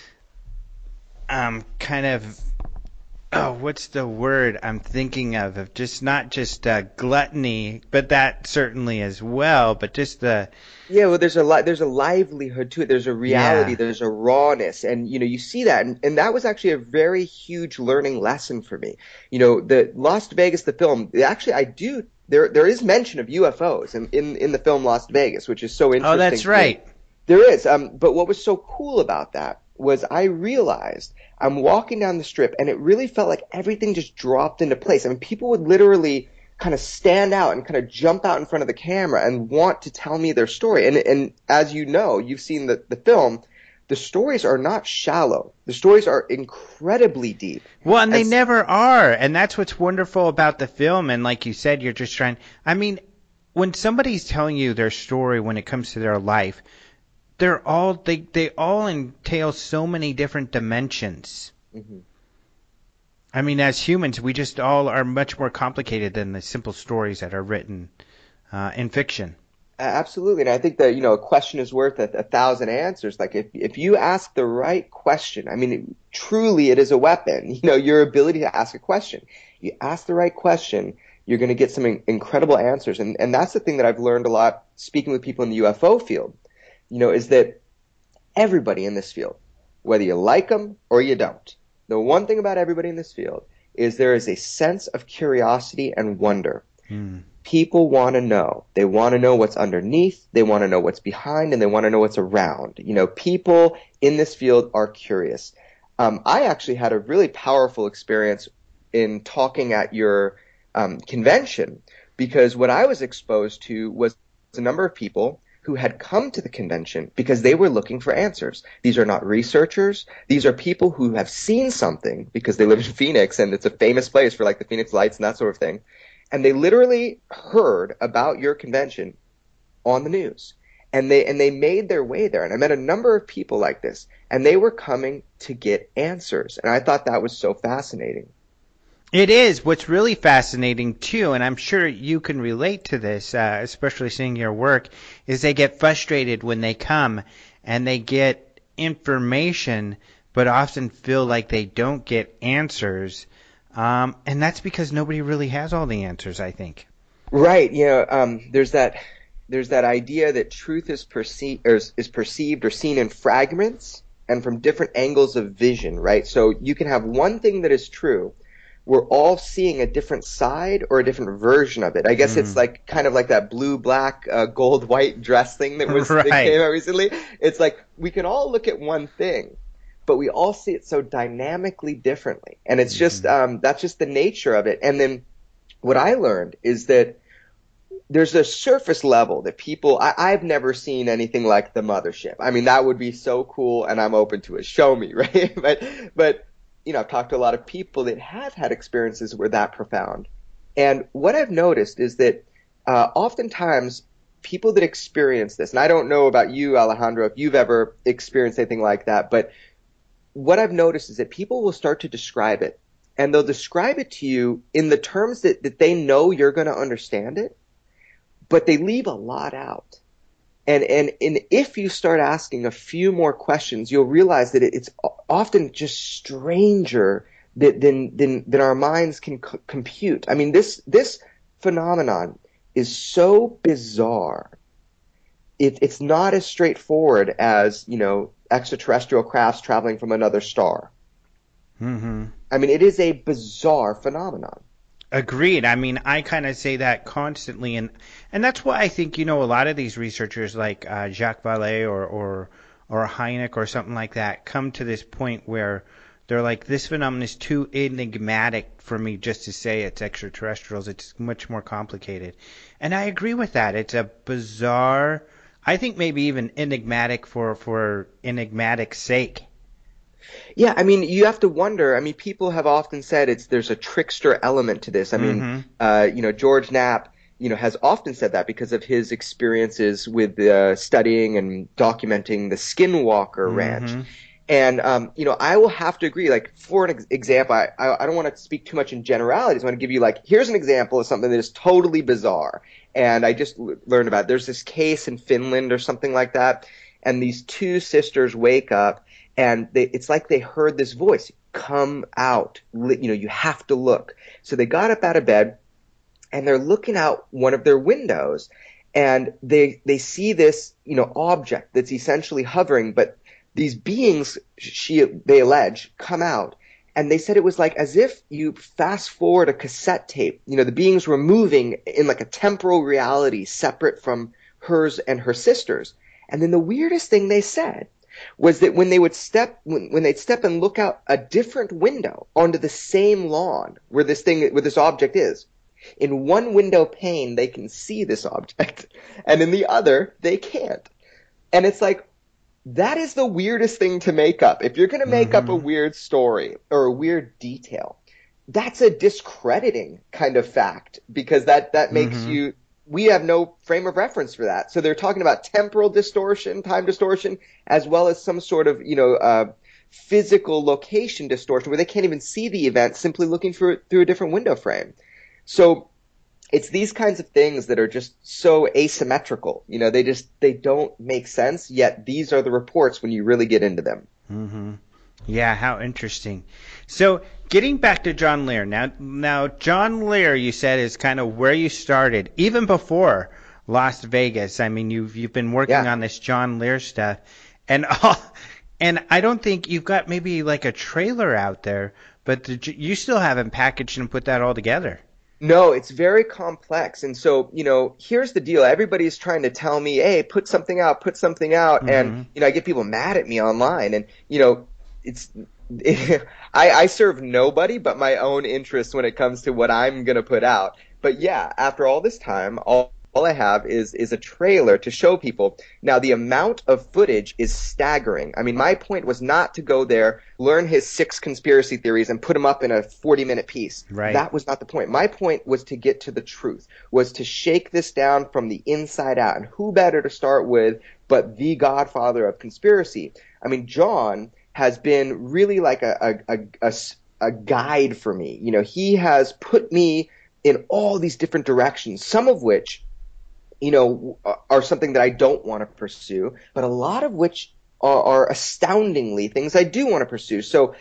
of, oh, what's the word I'm thinking of just not just gluttony, but that certainly as well, but just the... Yeah, well, there's a livelihood to it. There's a reality, there's a rawness, and, you know, you see that, and that was actually a very huge learning lesson for me. You know, the Las Vegas, the film, actually there is mention of UFOs in the film Las Vegas, which is so interesting. Oh, that's right. There is, but what was so cool about that was I realized I'm walking down the strip and it really felt like everything just dropped into place. I mean, people would literally kind of stand out and kind of jump out in front of the camera and want to tell me their story. And as you know, you've seen the film, the stories are not shallow. The stories are incredibly deep. Well, and they never are. And that's what's wonderful about the film. And like you said, you're just trying, I mean, when somebody's telling you their story when it comes to their life, they all entail so many different dimensions. Mm-hmm. I mean, as humans, we just all are much more complicated than the simple stories that are written in fiction. Absolutely, and I think that, you know, a question is worth 1,000 answers. Like if you ask the right question, I mean, truly, it is a weapon. You know, your ability to ask a question. You ask the right question, you're going to get some incredible answers, and that's the thing that I've learned a lot speaking with people in the UFO field. You know, is that everybody in this field, whether you like them or you don't, the one thing about everybody in this field is there is a sense of curiosity and wonder. People want to know. They want to know what's underneath. They want to know what's behind, and they want to know what's around. You know, people in this field are curious. I actually had a really powerful experience in talking at your convention, because what I was exposed to was a number of people who had come to the convention because they were looking for answers. These are not researchers. These are people who have seen something because they live in Phoenix and it's a famous place for like the Phoenix Lights and that sort of thing. And they literally heard about your convention on the news. And they made their way there. And I met a number of people like this, and they were coming to get answers. And I thought that was so fascinating. It is. What's really fascinating, too, and I'm sure you can relate to this, especially seeing your work, is they get frustrated when they come and they get information but often feel like they don't get answers. And that's because nobody really has all the answers, I think. Right. You know, there's that idea that truth is perceived or seen in fragments and from different angles of vision, right? So you can have one thing that is true. We're all seeing a different side or a different version of it. I guess it's like kind of like that blue, black, gold, white dress thing that that came out recently. It's like we can all look at one thing, but we all see it so dynamically differently. And it's just that's just the nature of it. And then what I learned is that there's a surface level that people I've never seen anything like the mothership. I mean, that would be so cool, and I'm open to it. Show me, right? But you know, I've talked to a lot of people that have had experiences were that profound. And what I've noticed is that oftentimes people that experience this, and I don't know about you, Alejandro, if you've ever experienced anything like that, but what I've noticed is that people will start to describe it, and they'll describe it to you in the terms that they know you're going to understand it, but they leave a lot out. And if you start asking a few more questions, you'll realize that it's often just stranger than our minds can compute. I mean, this phenomenon is so bizarre. It's not as straightforward as, you know, extraterrestrial crafts traveling from another star. Mm-hmm. I mean, it is a bizarre phenomenon. Agreed. I mean, I kind of say that constantly, and that's why I think, you know, a lot of these researchers like Jacques Vallée or Hynek or something like that come to this point where they're like, this phenomenon is too enigmatic for me just to say it's extraterrestrials. It's much more complicated. And I agree with that. It's a bizarre, I think maybe even enigmatic for enigmatic sake. Yeah, I mean, you have to wonder. I mean, people have often said there's a trickster element to this. I mean, George Knapp, has often said that because of his experiences with studying and documenting the Skinwalker Ranch. And, I will have to agree, like, for an example, I don't want to speak too much in generalities. I want to give you, like, here's an example of something that is totally bizarre. And I just learned about it. There's this case in Finland or something like that. And these two sisters wake up and it's like they heard this voice, come out, you have to look. So they got up out of bed and they're looking out one of their windows and they see this, object that's essentially hovering, but these beings, they allege, come out, and they said it was like as if you fast forward a cassette tape. The beings were moving in like a temporal reality separate from hers and her sisters. And then the weirdest thing they said was that when they'd step and look out a different window onto the same lawn where this object is, in one window pane they can see this object, and in the other they can't. And it's like, that is the weirdest thing to make up. If you're going to make up a weird story or a weird detail, that's a discrediting kind of fact, because that makes we have no frame of reference for that. So they're talking about temporal distortion, time distortion, as well as some sort of, physical location distortion where they can't even see the event simply looking through a different window frame. So it's these kinds of things that are just so asymmetrical. They don't make sense, yet these are the reports when you really get into them. Yeah, how interesting. So getting back to John Lear, now John Lear, you said, is kind of where you started, even before Las Vegas. I mean, you've been working on this John Lear stuff, and I don't think you've got maybe like a trailer out there, but you still haven't packaged and put that all together. No, it's very complex. And so, here's the deal. Everybody's trying to tell me, hey, put something out. And, I get people mad at me online. And, I serve nobody but my own interests when it comes to what I'm going to put out. But yeah, after all this time, all I have is a trailer to show people. Now, the amount of footage is staggering. I mean, my point was not to go there, learn his 6 conspiracy theories, and put them up in a 40-minute piece. Right. That was not the point. My point was to get to the truth, was to shake this down from the inside out. And who better to start with but the godfather of conspiracy? I mean, John has been really like a guide for me. He has put me in all these different directions, some of which are something that I don't want to pursue, but a lot of which are astoundingly things I do want to pursue. So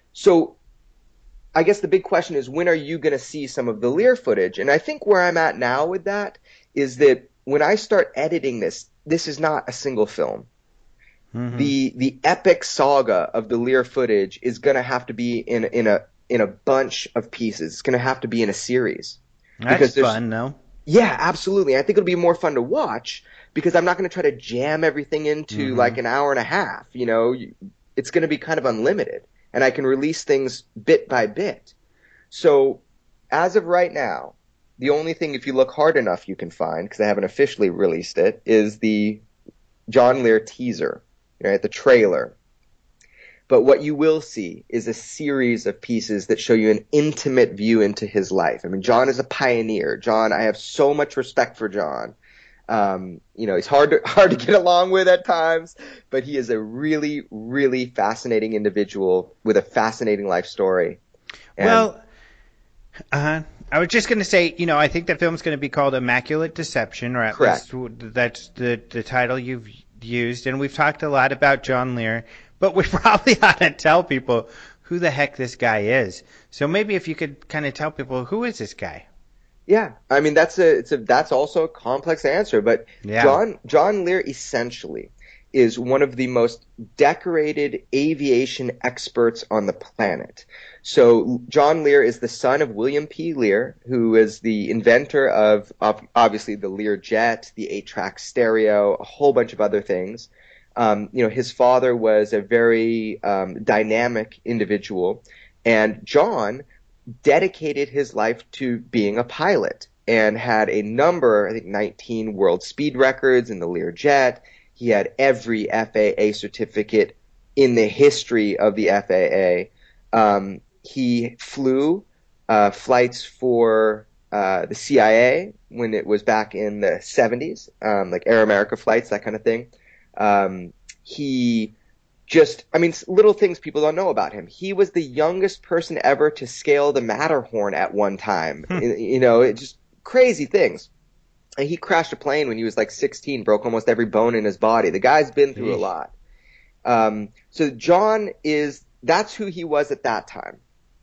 I guess the big question is, when are you going to see some of the Lear footage? And I think where I'm at now with that is that when I start editing this is not a single film. The epic saga of the Lear footage is going to have to be in a bunch of pieces. It's going to have to be in a series. That's fun, though. Yeah, absolutely. I think it'll be more fun to watch because I'm not going to try to jam everything into like an hour and a half. It's going to be kind of unlimited, and I can release things bit by bit. So as of right now, the only thing, if you look hard enough, you can find, because I haven't officially released it, is the John Lear teaser, the trailer. But what you will see is a series of pieces that show you an intimate view into his life. I mean, John is a pioneer. I have so much respect for John. He's hard to get along with at times, but he is a really, really fascinating individual with a fascinating life story. And I was just going to say, I think the film's going to be called Immaculate Deception, or at Correct. least that's the title you've used. And we've talked a lot about John Lear. But we probably ought to tell people who the heck this guy is. So maybe if you could kind of tell people, who is this guy? Yeah, I mean that's also a complex answer, but yeah. John Lear essentially is one of the most decorated aviation experts on the planet. So John Lear is the son of William P. Lear, who is the inventor of obviously the Lear jet, the 8-track stereo, a whole bunch of other things. His father was a very dynamic individual, and John dedicated his life to being a pilot and had a number, I think 19 world speed records in the Learjet. He had every FAA certificate in the history of the FAA. He flew flights for the CIA when it was back in the 70s, like Air America flights, that kind of thing. Little things people don't know about him. He was the youngest person ever to scale the Matterhorn at one time. It's just crazy things. And he crashed a plane when he was like 16, broke almost every bone in his body. The guy's been through a lot. So John that's who he was at that time.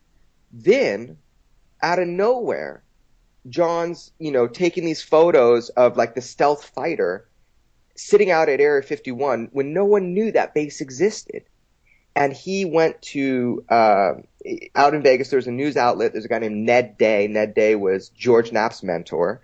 Then, out of nowhere, John's, taking these photos of like the stealth fighter sitting out at Area 51 when no one knew that base existed. And he went to, out in Vegas, there's a news outlet. There's a guy named Ned Day. Ned Day was George Knapp's mentor.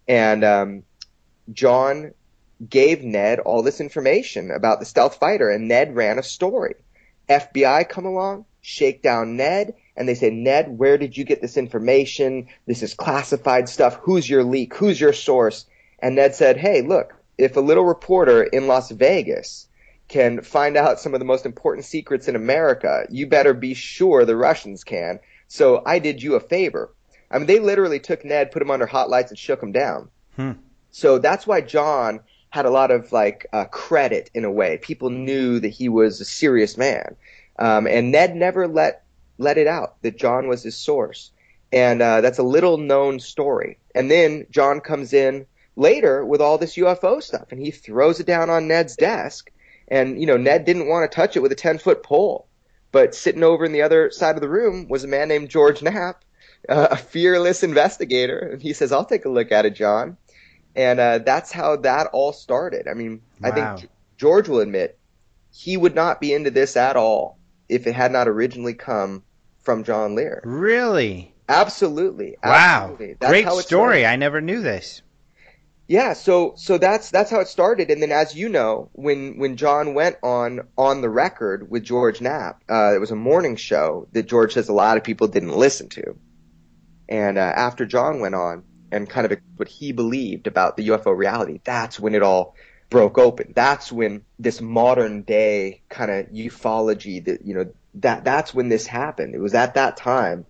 And John gave Ned all this information about the stealth fighter, and Ned ran a story. FBI come along, shake down Ned, and they say, Ned, where did you get this information? This is classified stuff. Who's your leak? Who's your source? And Ned said, hey, look, if a little reporter in Las Vegas can find out some of the most important secrets in America, you better be sure the Russians can. So I did you a favor. I mean, they literally took Ned, put him under hot lights, and shook him down. So that's why John had a lot of credit in a way. People knew that he was a serious man. And Ned never let it out that John was his source. And that's a little known story. And then John comes in later with all this UFO stuff, and he throws it down on Ned's desk. And, Ned didn't want to touch it with a 10-foot pole. But sitting over in the other side of the room was a man named George Knapp, a fearless investigator. And he says, I'll take a look at it, John. And that's how that all started. I mean, wow. I think George will admit he would not be into this at all if it had not originally come from John Lear. Really? Absolutely. Wow. Absolutely. Great story. I never knew this. Yeah, so that's how it started. And then, as you know, when John went on the record with George Knapp, it was a morning show that George says a lot of people didn't listen to. And after John went on and kind of what he believed about the UFO reality, that's when it all broke open. That's when this modern day kind of ufology that's when this happened. It was at that time.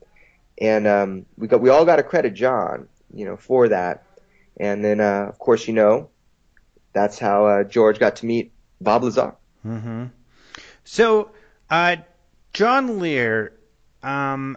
And we all got to credit John, for that. And then, of course, that's how George got to meet Bob Lazar. Mm-hmm. So, John Lear, and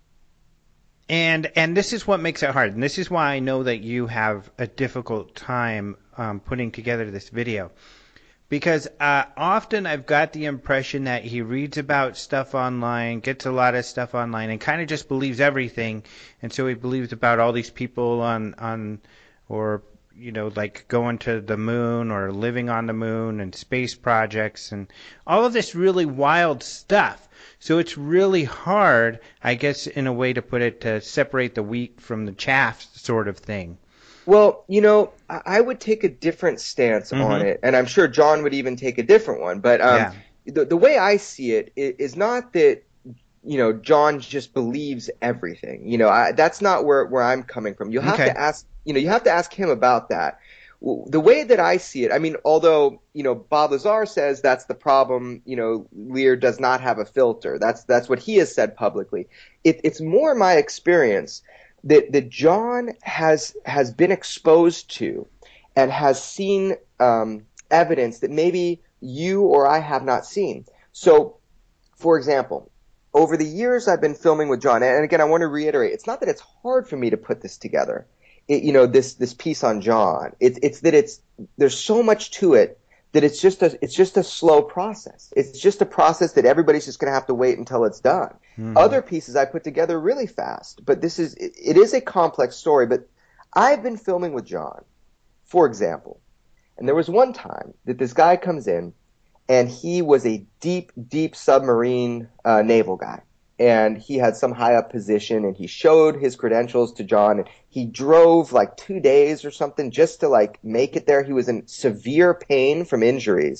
this is what makes it hard, and this is why I know that you have a difficult time putting together this video. Because often I've got the impression that he reads about stuff online, gets a lot of stuff online, and kind of just believes everything. And so he believes about all these people on or, like going to the moon or living on the moon and space projects and all of this really wild stuff. So it's really hard, I guess, in a way to put it, to separate the wheat from the chaff sort of thing. Well, I would take a different stance on it, and I'm sure John would even take a different one. But the way I see it is not that, John just believes everything. That's not where I'm coming from. You have to ask, you have to ask him about that. The way that I see it, I mean, although, Bob Lazar says that's the problem, Lear does not have a filter. That's what he has said publicly. It's more my experience that John has been exposed to and has seen evidence that maybe you or I have not seen. So, for example, over the years I've been filming with John, and again I want to reiterate, it's not that it's hard for me to put this together. This piece on John. It's that there's so much to it that it's just a slow process. It's just a process that everybody's just going to have to wait until it's done. Mm-hmm. Other pieces I put together really fast, but it is a complex story. But I've been filming with John, for example, and there was one time that this guy comes in, and he was a deep, deep submarine naval guy. And he had some high up position, and he showed his credentials to John, and he drove like 2 days or something just to make it there. He was in severe pain from injuries.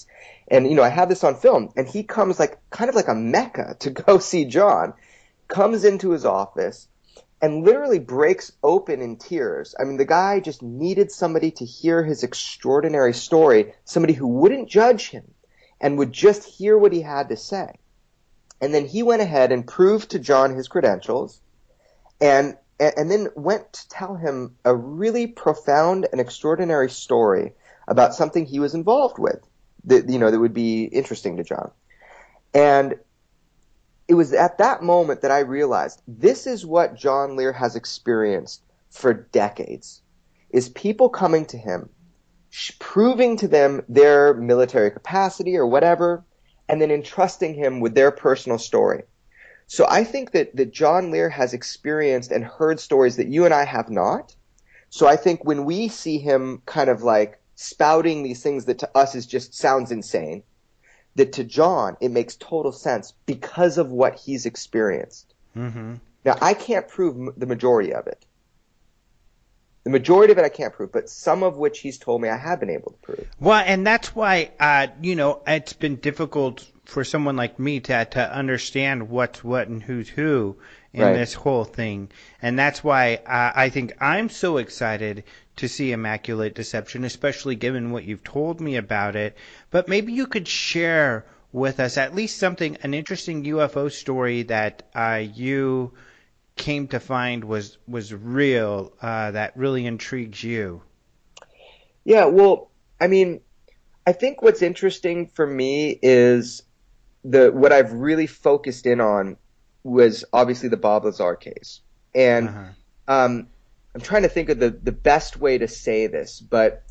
And, I have this on film, and he comes kind of like a mecca to go see John, comes into his office and literally breaks open in tears. I mean, the guy just needed somebody to hear his extraordinary story, somebody who wouldn't judge him and would just hear what he had to say. And then he went ahead and proved to John his credentials and then went to tell him a really profound and extraordinary story about something he was involved with that would be interesting to John. And it was at that moment that I realized this is what John Lear has experienced for decades, is people coming to him, proving to them their military capacity or whatever, and then entrusting him with their personal story. So I think that John Lear has experienced and heard stories that you and I have not. So I think when we see him kind of like spouting these things that to us just sounds insane, that to John it makes total sense because of what he's experienced. Mm-hmm. Now, I can't prove the majority of it. The majority of it I can't prove, but some of which he's told me I have been able to prove. Well, and that's why, it's been difficult for someone like me to understand what's what and who's who in this whole thing. And that's why I think I'm so excited to see Immaculate Deception, especially given what you've told me about it. But maybe you could share with us at least an interesting UFO story that you came to find was real, that really intrigues you. Yeah, well, I mean, I think what's interesting for me is what I've really focused in on was obviously the Bob Lazar case. And I'm trying to think of the best way to say this, but,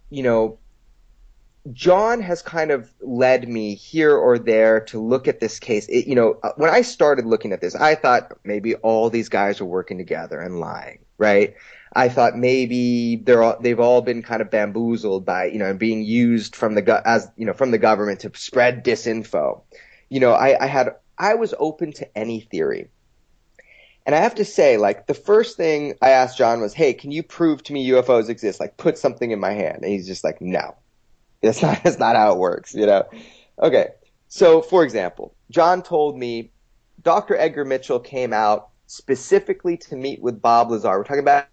John has kind of led me here or there to look at this case. When I started looking at this, I thought maybe all these guys are working together and lying, right? I thought maybe they've all been kind of bamboozled by, and being used from the government to spread disinfo. I was open to any theory. And I have to say, the first thing I asked John was, hey, can you prove to me UFOs exist? Put something in my hand. And he's just like, no. That's not how it works, Okay, so for example, John told me Dr. Edgar Mitchell came out specifically to meet with Bob Lazar. We're talking about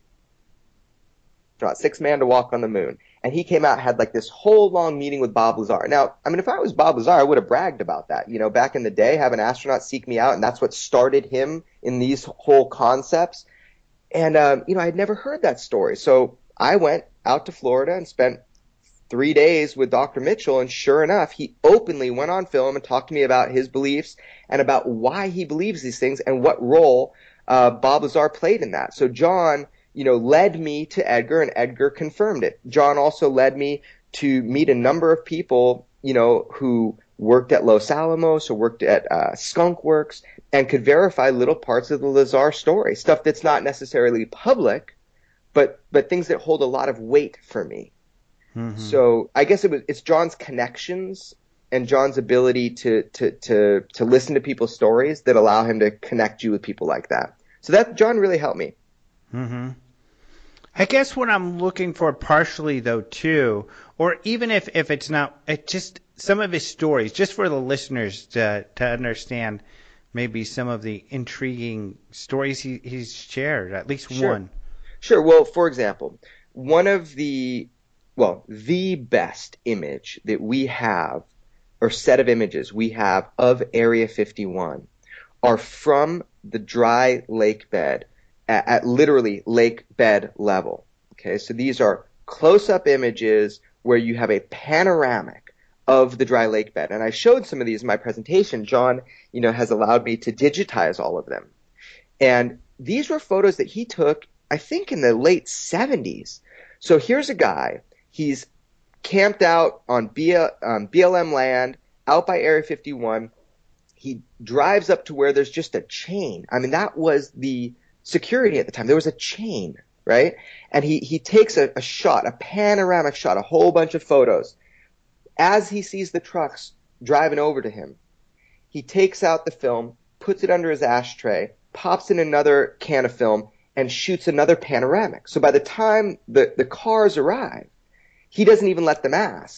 sixth man to walk on the moon. And he came out, had this whole long meeting with Bob Lazar. Now, I mean, if I was Bob Lazar, I would have bragged about that. Back in the day, have an astronaut seek me out, and that's what started him in these whole concepts. And, I'd never heard that story. So I went out to Florida and spent 3 days with Dr. Mitchell, and sure enough, he openly went on film and talked to me about his beliefs and about why he believes these things and what role Bob Lazar played in that. So John, led me to Edgar, and Edgar confirmed it. John also led me to meet a number of people, who worked at Los Alamos or worked at Skunk Works and could verify little parts of the Lazar story, stuff that's not necessarily public, but things that hold a lot of weight for me. Mm-hmm. So I guess it's John's connections and John's ability to listen to people's stories that allow him to connect you with people like that. So that John really helped me. Mm-hmm. I guess what I'm looking for partially though too, or even if it's not, it's just some of his stories, just for the listeners to understand maybe some of the intriguing stories he's shared, at least one. Sure. Well, for example, the best image that we have, or set of images we have of Area 51, are from the dry lake bed at literally lake bed level. Okay, so these are close-up images where you have a panoramic of the dry lake bed. And I showed some of these in my presentation. John, has allowed me to digitize all of them. And these were photos that he took, I think, in the late 70s. So here's a guy. He's camped out on BLM land, out by Area 51. He drives up to where there's just a chain. I mean, that was the security at the time. There was a chain, right? And he takes a shot, a panoramic shot, a whole bunch of photos. As he sees the trucks driving over to him, he takes out the film, puts it under his ashtray, pops in another can of film, and shoots another panoramic. So by the time the cars arrive, he doesn't even let them ask.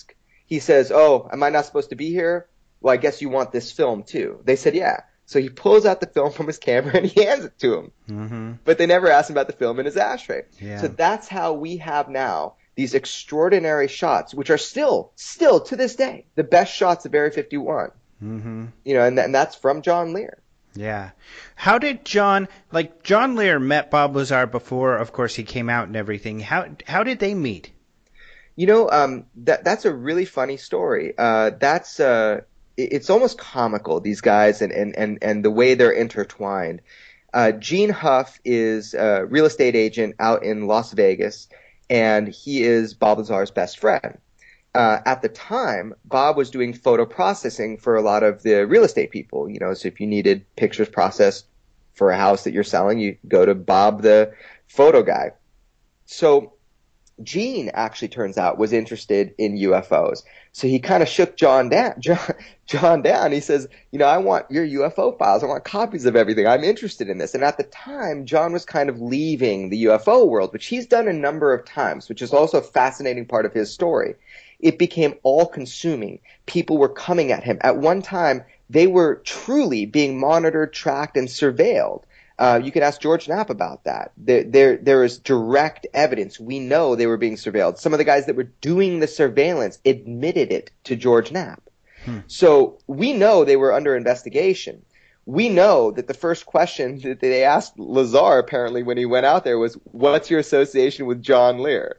he says, "Oh, am I not supposed to be here? Well, I guess you want this film too." They said, "Yeah." So he pulls out the film from his camera and he hands it to him. Mm-hmm. But they never asked him about the film in his ashtray. Yeah. So that's how we have now these extraordinary shots, which are still to this day, the best shots of Area 51. Mm-hmm. You know, and that's from John Lear. Yeah. How did John Lear met Bob Lazar before, of course, he came out and everything. How did they meet? You know, that's a really funny story. It's almost comical, these guys and the way they're intertwined. Gene Huff is a real estate agent out in Las Vegas, and he is Bob Lazar's best friend. At the time, Bob was doing photo processing for a lot of the real estate people. You know, so if you needed pictures processed for a house that you're selling, you go to Bob, the photo guy. So Gene, actually turns out, was interested in UFOs. So he kind of shook John down. He says, you know, I want your UFO files. I want copies of everything. I'm interested in this. And at the time, John was kind of leaving the UFO world, which he's done a number of times, which is also a fascinating part of his story. It became all-consuming. People were coming at him. At one time, they were truly being monitored, tracked, and surveilled. You could ask George Knapp about that. There is direct evidence. We know they were being surveilled. Some of the guys that were doing the surveillance admitted it to George Knapp. So we know they were under investigation. We know that the first question that they asked Lazar, apparently, when he went out there was, "What's your association with John Lear?"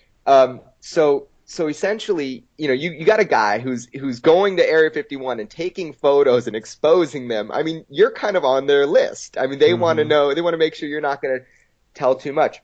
So essentially, you know, you got a guy who's going to Area 51 and taking photos and exposing them. I mean, you're kind of on their list. I mean, they want to know, they want to make sure you're not going to tell too much.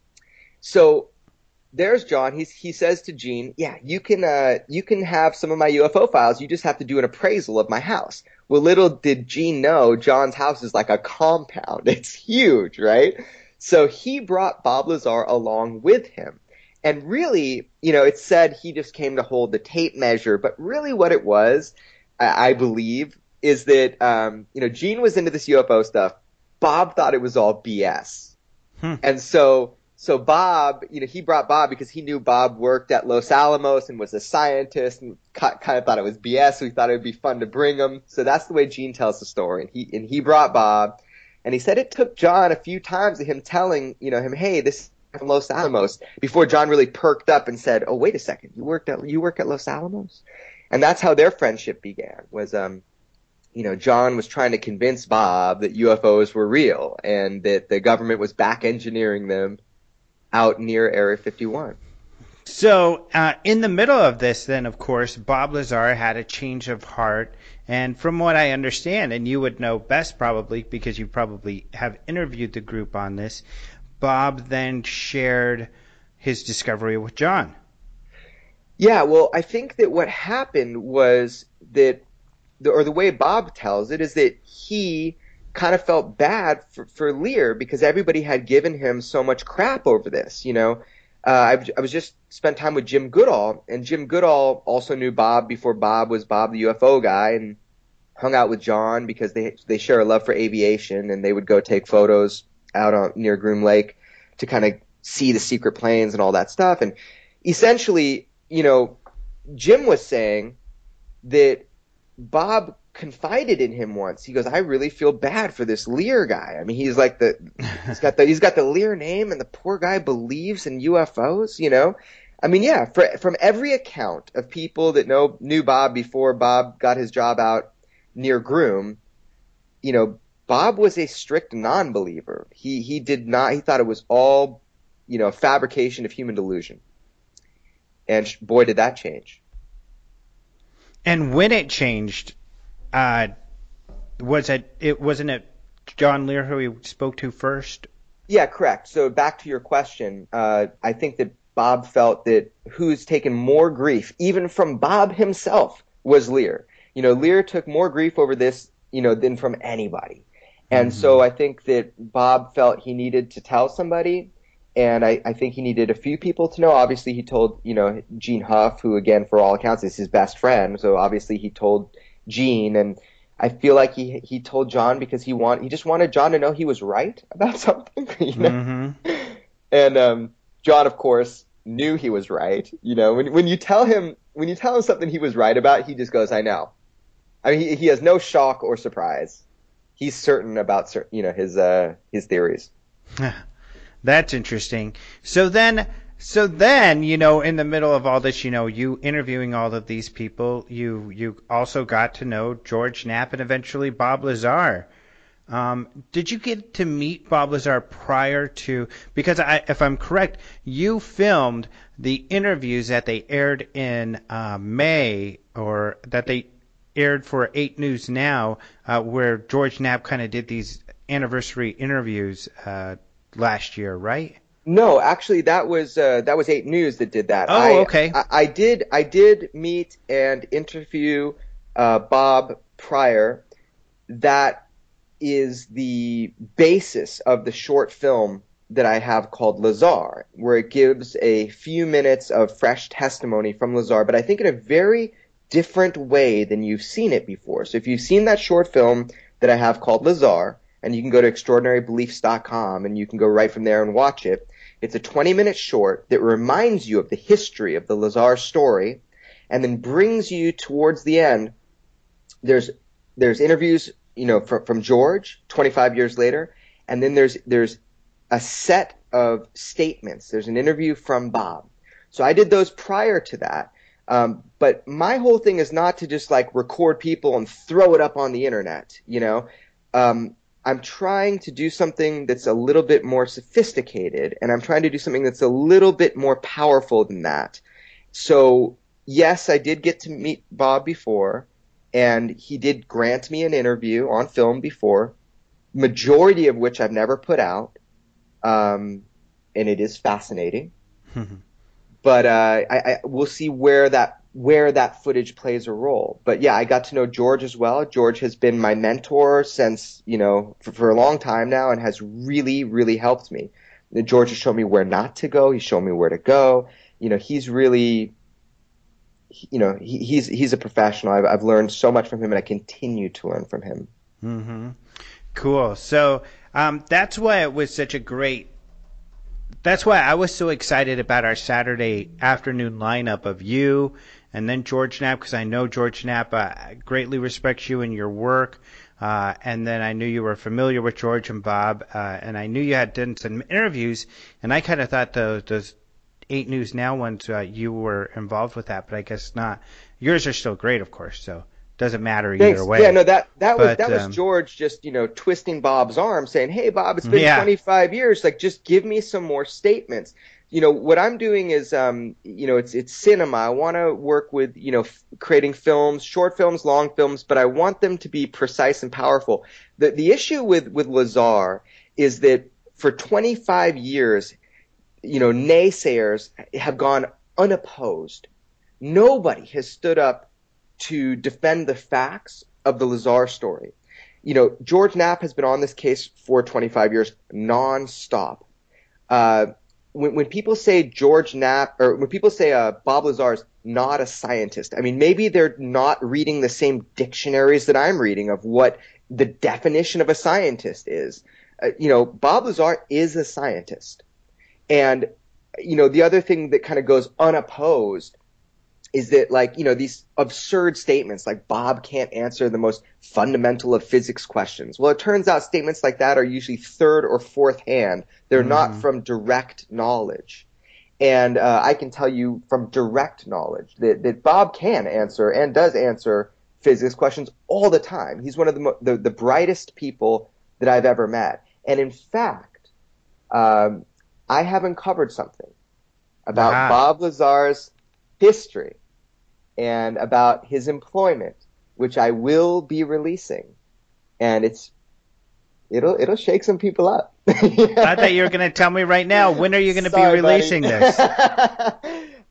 So there's John. He says to Gene, "Yeah, you can have some of my UFO files. You just have to do an appraisal of my house." Well, little did Gene know, John's house is like a compound. It's huge, right? So he brought Bob Lazar along with him. And really, you know, it's said he just came to hold the tape measure, but really what it was, I believe, is that, you know, Gene was into this UFO stuff. Bob thought it was all BS. And so Bob, you know, he brought Bob because he knew Bob worked at Los Alamos and was a scientist and kind of thought it was BS, so he thought it would be fun to bring him. So that's the way Gene tells the story. And he brought Bob, and he said it took John a few times of him telling, you know, him, "Hey, this from Los Alamos," before John really perked up and said, "Oh, wait a second, you work at Los Alamos?" And that's how their friendship began. Was you know, John was trying to convince Bob that UFOs were real and that the government was back engineering them out near Area 51. So in the middle of this, then, of course, Bob Lazar had a change of heart. And from what I understand, and you would know best probably because you probably have interviewed the group on this, Bob then shared his discovery with John. Yeah, well, I think that what happened was that, the way Bob tells it, is that he kind of felt bad for Lear because everybody had given him so much crap over this. You know, I was just spent time with Jim Goodall, and Jim Goodall also knew Bob before Bob was Bob the UFO guy, and hung out with John because they share a love for aviation, and they would go take photos out near Groom Lake to kind of see the secret planes and all that stuff. And essentially, you know, Jim was saying that Bob confided in him once. He goes, "I really feel bad for this Lear guy. I mean, he's like he's got the Lear name, and the poor guy believes in UFOs, you know." I mean, yeah, from every account of people that knew Bob before Bob got his job out near Groom, you know, Bob was a strict non-believer. He thought it was all, you know, a fabrication of human delusion. And boy, did that change. And when it changed, wasn't it John Lear who he spoke to first? Yeah, correct. So back to your question, I think that Bob felt that who's taken more grief, even from Bob himself, was Lear. You know, Lear took more grief over this, you know, than from anybody. And so I think that Bob felt he needed to tell somebody, and I think he needed a few people to know. Obviously, he told, you know, Gene Huff, who, again, for all accounts, is his best friend. So obviously he told Gene, and I feel like he told John because he just wanted John to know he was right about something, you know? And John, of course, knew he was right. You know, when you tell him when you tell him something he was right about, he just goes, "I know." I mean, he has no shock or surprise. He's certain about his theories. That's interesting. So then, in the middle of all this, you interviewing all of these people, you also got to know George Knapp and eventually Bob Lazar. Did you get to meet Bob Lazar prior to? Because if I'm correct, you filmed the interviews that they aired in May, or that they aired for 8 News Now, where George Knapp kind of did these anniversary interviews last year, right? No, actually, that was 8 News that did that. Oh, okay. I did meet and interview Bob prior. That is the basis of the short film that I have called Lazar, where it gives a few minutes of fresh testimony from Lazar, but I think in a very different way than you've seen it before. So if you've seen that short film that I have called Lazar, and you can go to extraordinarybeliefs.com and you can go right from there and watch it, it's a 20-minute short that reminds you of the history of the Lazar story and then brings you towards the end. There's interviews from George 25 years later, and then there's a set of statements. There's an interview from Bob. So I did those prior to that. But my whole thing is not to just like record people and throw it up on the internet, I'm trying to do something that's a little bit more sophisticated, and I'm trying to do something that's a little bit more powerful than that. So yes, I did get to meet Bob before, and he did grant me an interview on film before, majority of which I've never put out, and it is fascinating. But I we'll see where that footage plays a role. But yeah, I got to know George as well. George has been my mentor since, for a long time now, and has really, really helped me. George has shown me where not to go. He's shown me where to go. He's really, he's a professional. I've learned so much from him, and I continue to learn from him. Mm-hmm. Cool. So that's why it was such a great. That's why I was so excited about our Saturday afternoon lineup of you and then George Knapp, because I know George Knapp greatly respects you and your work. And then I knew you were familiar with George and Bob, and I knew you had done some interviews, and I kind of thought those 8 News Now ones, you were involved with that, but I guess not. Yours are still great, of course, so doesn't matter either way. Yeah, no, that was George just, twisting Bob's arm, saying, "Hey, Bob, it's been 25 years. Like, just give me some more statements." What I'm doing is, it's cinema. I want to work with, creating films, short films, long films, but I want them to be precise and powerful. The issue with Lazar is that for 25 years, naysayers have gone unopposed. Nobody has stood up to defend the facts of the Lazar story. George Knapp has been on this case for 25 years nonstop. When people say George Knapp, or when people say Bob Lazar is not a scientist, I mean, maybe they're not reading the same dictionaries that I'm reading of what the definition of a scientist is. Bob Lazar is a scientist. And, the other thing that kind of goes unopposed is that, these absurd statements like Bob can't answer the most fundamental of physics questions. Well, it turns out statements like that are usually third or fourth hand. They're not from direct knowledge. And I can tell you from direct knowledge that Bob can answer and does answer physics questions all the time. He's one of the brightest people that I've ever met. And in fact, I have uncovered something about Bob Lazar's history and about his employment, which I will be releasing, and it'll shake some people up. I thought you were going to tell me right now. When are you going to be releasing this? At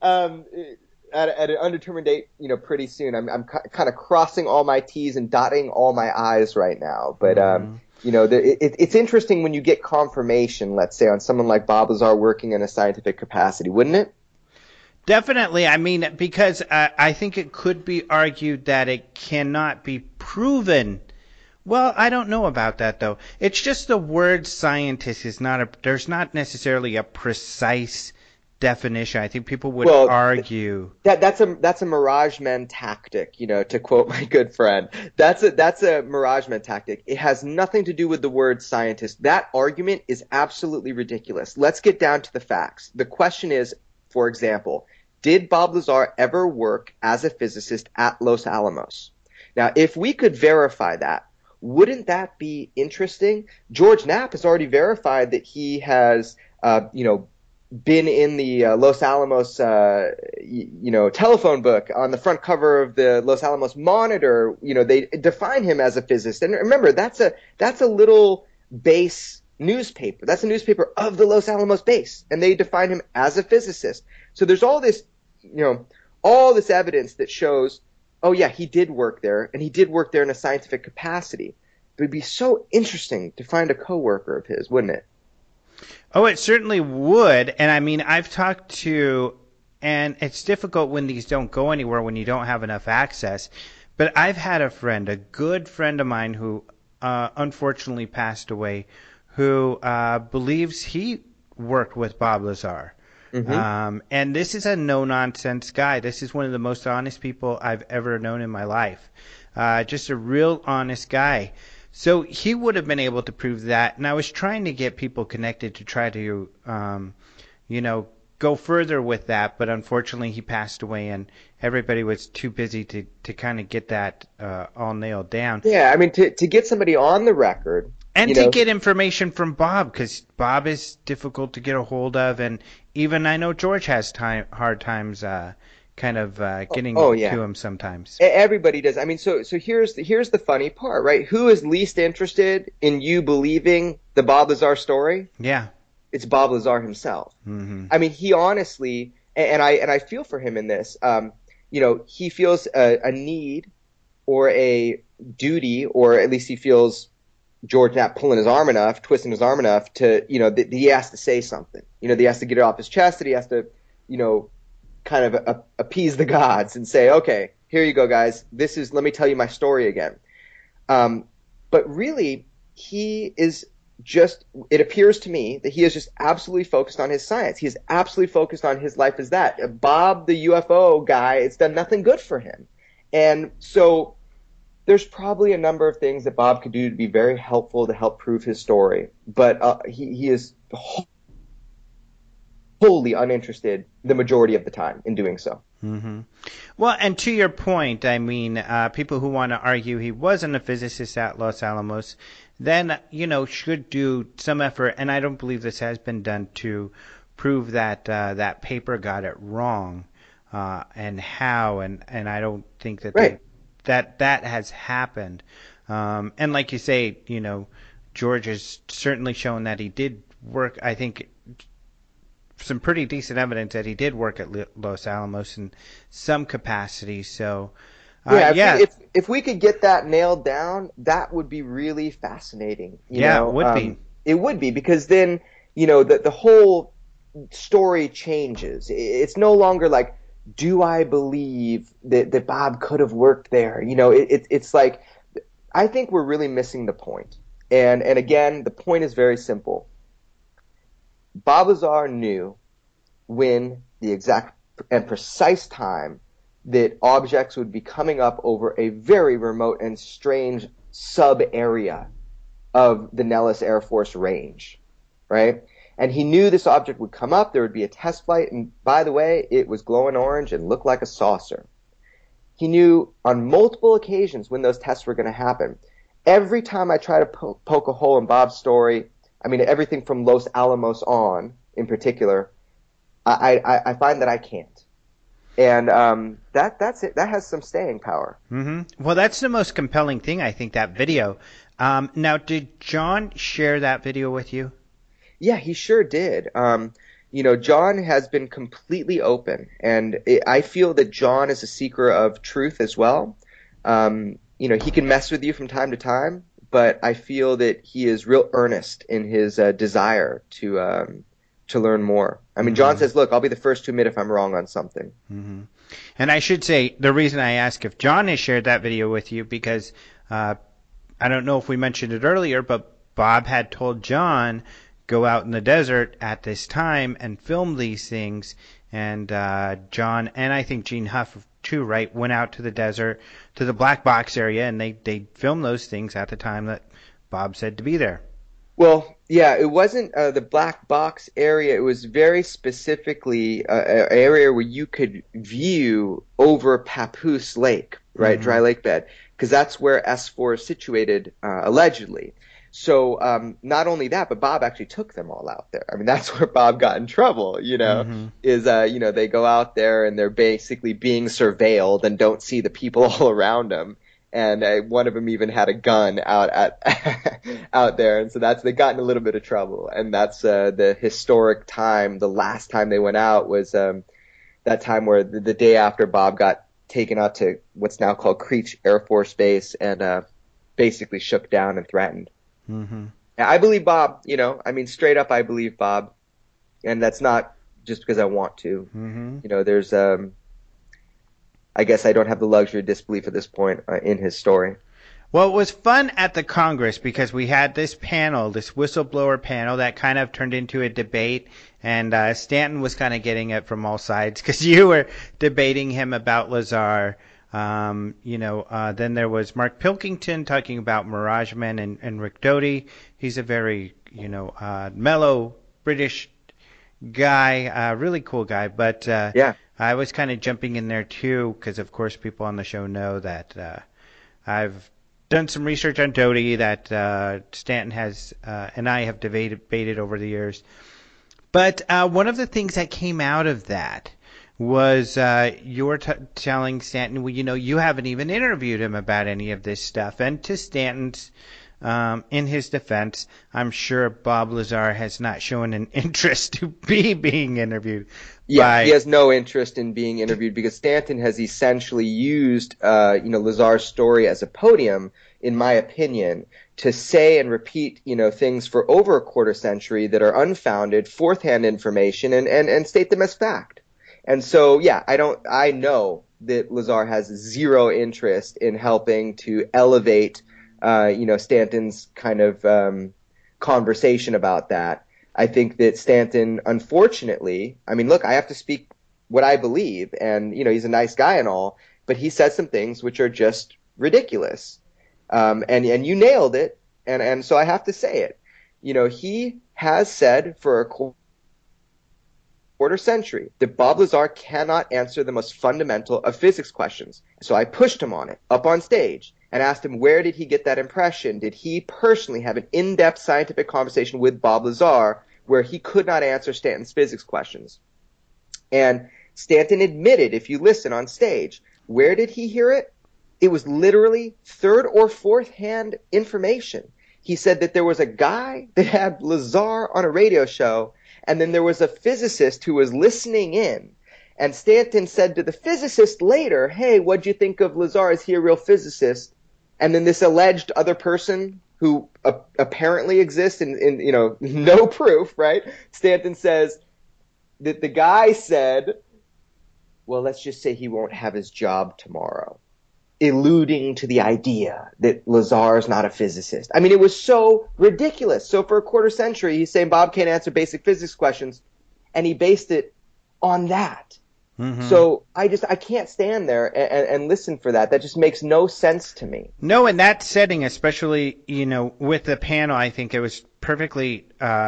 an undetermined date, pretty soon. I'm kind of crossing all my T's and dotting all my I's right now, but it's interesting when you get confirmation, let's say, on someone like Bob Lazar working in a scientific capacity, wouldn't it? Definitely. I mean, because I think it could be argued that it cannot be proven. Well, I don't know about that, though. It's just the word scientist is there's not necessarily a precise definition. I think people would argue that's a Mirage Men tactic, to quote my good friend. That's a Mirage Men tactic. It has nothing to do with the word scientist. That argument is absolutely ridiculous. Let's get down to the facts. The question is, for example, did Bob Lazar ever work as a physicist at Los Alamos? Now, if we could verify that, wouldn't that be interesting? George Knapp has already verified that he has, been in the Los Alamos, telephone book on the front cover of the Los Alamos Monitor. They define him as a physicist. And remember, that's a little base newspaper. That's a newspaper of the Los Alamos base, and they define him as a physicist. So there's all this, all this evidence that shows, oh yeah, he did work there, and he did work there in a scientific capacity. It would be so interesting to find a coworker of his, wouldn't it? Oh, it certainly would. And I mean, I've talked to, and it's difficult when these don't go anywhere, when you don't have enough access. But I've had a friend, a good friend of mine who unfortunately passed away, who believes he worked with Bob Lazar. Mm-hmm. And this is a no-nonsense guy. This is one of the most honest people I've ever known in my life. Just a real honest guy. So he would have been able to prove that. And I was trying to get people connected to try to, go further with that. But unfortunately, he passed away, and everybody was too busy to kind of get that all nailed down. Yeah, I mean, to get somebody on the record. And to get information from Bob, because Bob is difficult to get a hold of. And even I know George has hard times getting to him sometimes. Everybody does. I mean, so here's the funny part, right? Who is least interested in you believing the Bob Lazar story? Yeah, it's Bob Lazar himself. Mm-hmm. I mean, he honestly, and I feel for him in this. He feels a need or a duty, or at least he feels George Knapp twisting his arm enough to, that he has to say something. That he has to get it off his chest. That he has to, kind of appease the gods and say, okay, here you go, guys. Let me tell you my story again. But really, it appears to me that he is just absolutely focused on his science. He is absolutely focused on his life as that. Bob, the UFO guy, it's done nothing good for him. And so there's probably a number of things that Bob could do to be very helpful to help prove his story. But he is wholly uninterested the majority of the time in doing so. Mm-hmm. Well, and to your point, I mean, people who want to argue he wasn't a physicist at Los Alamos, then, should do some effort, and I don't believe this has been done, to prove that that paper got it wrong, and how, and I don't think that right. that has happened. And like you say, George has certainly shown that he did work, I think, some pretty decent evidence that he did work at Los Alamos in some capacity. So, if we could get that nailed down, that would be really fascinating. It would be. It would be, because then, the whole story changes. It's no longer like, do I believe that Bob could have worked there? It's like, I think we're really missing the point. And again, the point is very simple. Bob Lazar knew when the exact and precise time that objects would be coming up over a very remote and strange sub-area of the Nellis Air Force Range, right? And he knew this object would come up, there would be a test flight, and by the way, it was glowing orange and looked like a saucer. He knew on multiple occasions when those tests were going to happen. Every time I try to poke a hole in Bob's story, I mean, everything from Los Alamos on, in particular, I find that I can't. And that's it. That has some staying power. Mm-hmm. Well, that's the most compelling thing, I think, that video. Now, did John share that video with you? Yeah, he sure did. John has been completely open, and I feel that John is a seeker of truth as well. He can mess with you from time to time, but I feel that he is real earnest in his desire to learn more. I mean, John says, look, I'll be the first to admit if I'm wrong on something. Mm-hmm. And I should say, the reason I ask if John has shared that video with you, because I don't know if we mentioned it earlier, but Bob had told John go out in the desert at this time and film these things. And John and I think Gene Huff too, right, went out to the desert, to the black box area, and they filmed those things at the time that Bob said to be there. Well, yeah, it wasn't the black box area. It was very specifically an area where you could view over Papoose Lake, right, mm-hmm. Dry lake bed, because that's where S4 is situated, allegedly. So not only that, but Bob actually took them all out there. I mean, that's where Bob got in trouble, mm-hmm. is, they go out there and they're basically being surveilled and don't see the people all around them. And one of them even had a gun out there. And so they got in a little bit of trouble. And that's the historic time. The last time they went out was that time where the day after Bob got taken out to what's now called Creech Air Force Base and basically shook down and threatened. Mm-hmm. I believe Bob, straight up I believe Bob. And that's not just because I want to. Mm-hmm. There's I guess I don't have the luxury of disbelief at this point in his story. Well, it was fun at the Congress because we had this panel, this whistleblower panel that kind of turned into a debate, and Stanton was kind of getting it from all sides because you were debating him about Lazar. Then there was Mark Pilkington talking about Mirage Men and Rick Doty. He's a very, mellow British guy, really cool guy, but yeah. I was kind of jumping in there too because, of course, people on the show know that I've done some research on Doty that Stanton has and I have debated over the years. But one of the things that came out of that was you're telling Stanton, well, you haven't even interviewed him about any of this stuff. And to Stanton's in his defense, I'm sure Bob Lazar has not shown an interest to be being interviewed. Yeah, he has no interest in being interviewed because Stanton has essentially used, Lazar's story as a podium, in my opinion, to say and repeat, things for over a quarter century that are unfounded, fourth-hand information, and state them as fact. And so, yeah, I know that Lazar has zero interest in helping to elevate Stanton's kind of conversation about that. I think that Stanton, unfortunately, I have to speak what I believe, and, he's a nice guy and all, but he said some things which are just ridiculous. And you nailed it, and so I have to say it. He has said for a quarter century that Bob Lazar cannot answer the most fundamental of physics questions. So I pushed him on it, up on stage, and asked him where did he get that impression? Did he personally have an in-depth scientific conversation with Bob Lazar where he could not answer Stanton's physics questions? And Stanton admitted, if you listen on stage, where did he hear it? It was literally third or fourth hand information. He said that there was a guy that had Lazar on a radio show, and then there was a physicist who was listening in. And Stanton said to the physicist later, hey, what'd you think of Lazar? Is he a real physicist? And then this alleged other person who apparently exists in no proof, right? Stanton says that the guy said, well, let's just say he won't have his job tomorrow, alluding to the idea that Lazar is not a physicist. It was so ridiculous. So for a quarter century, he's saying Bob can't answer basic physics questions, and he based it on that. Mm-hmm. So I can't stand there and listen for that. That just makes no sense to me. No, in that setting, especially, with the panel, I think it was perfectly,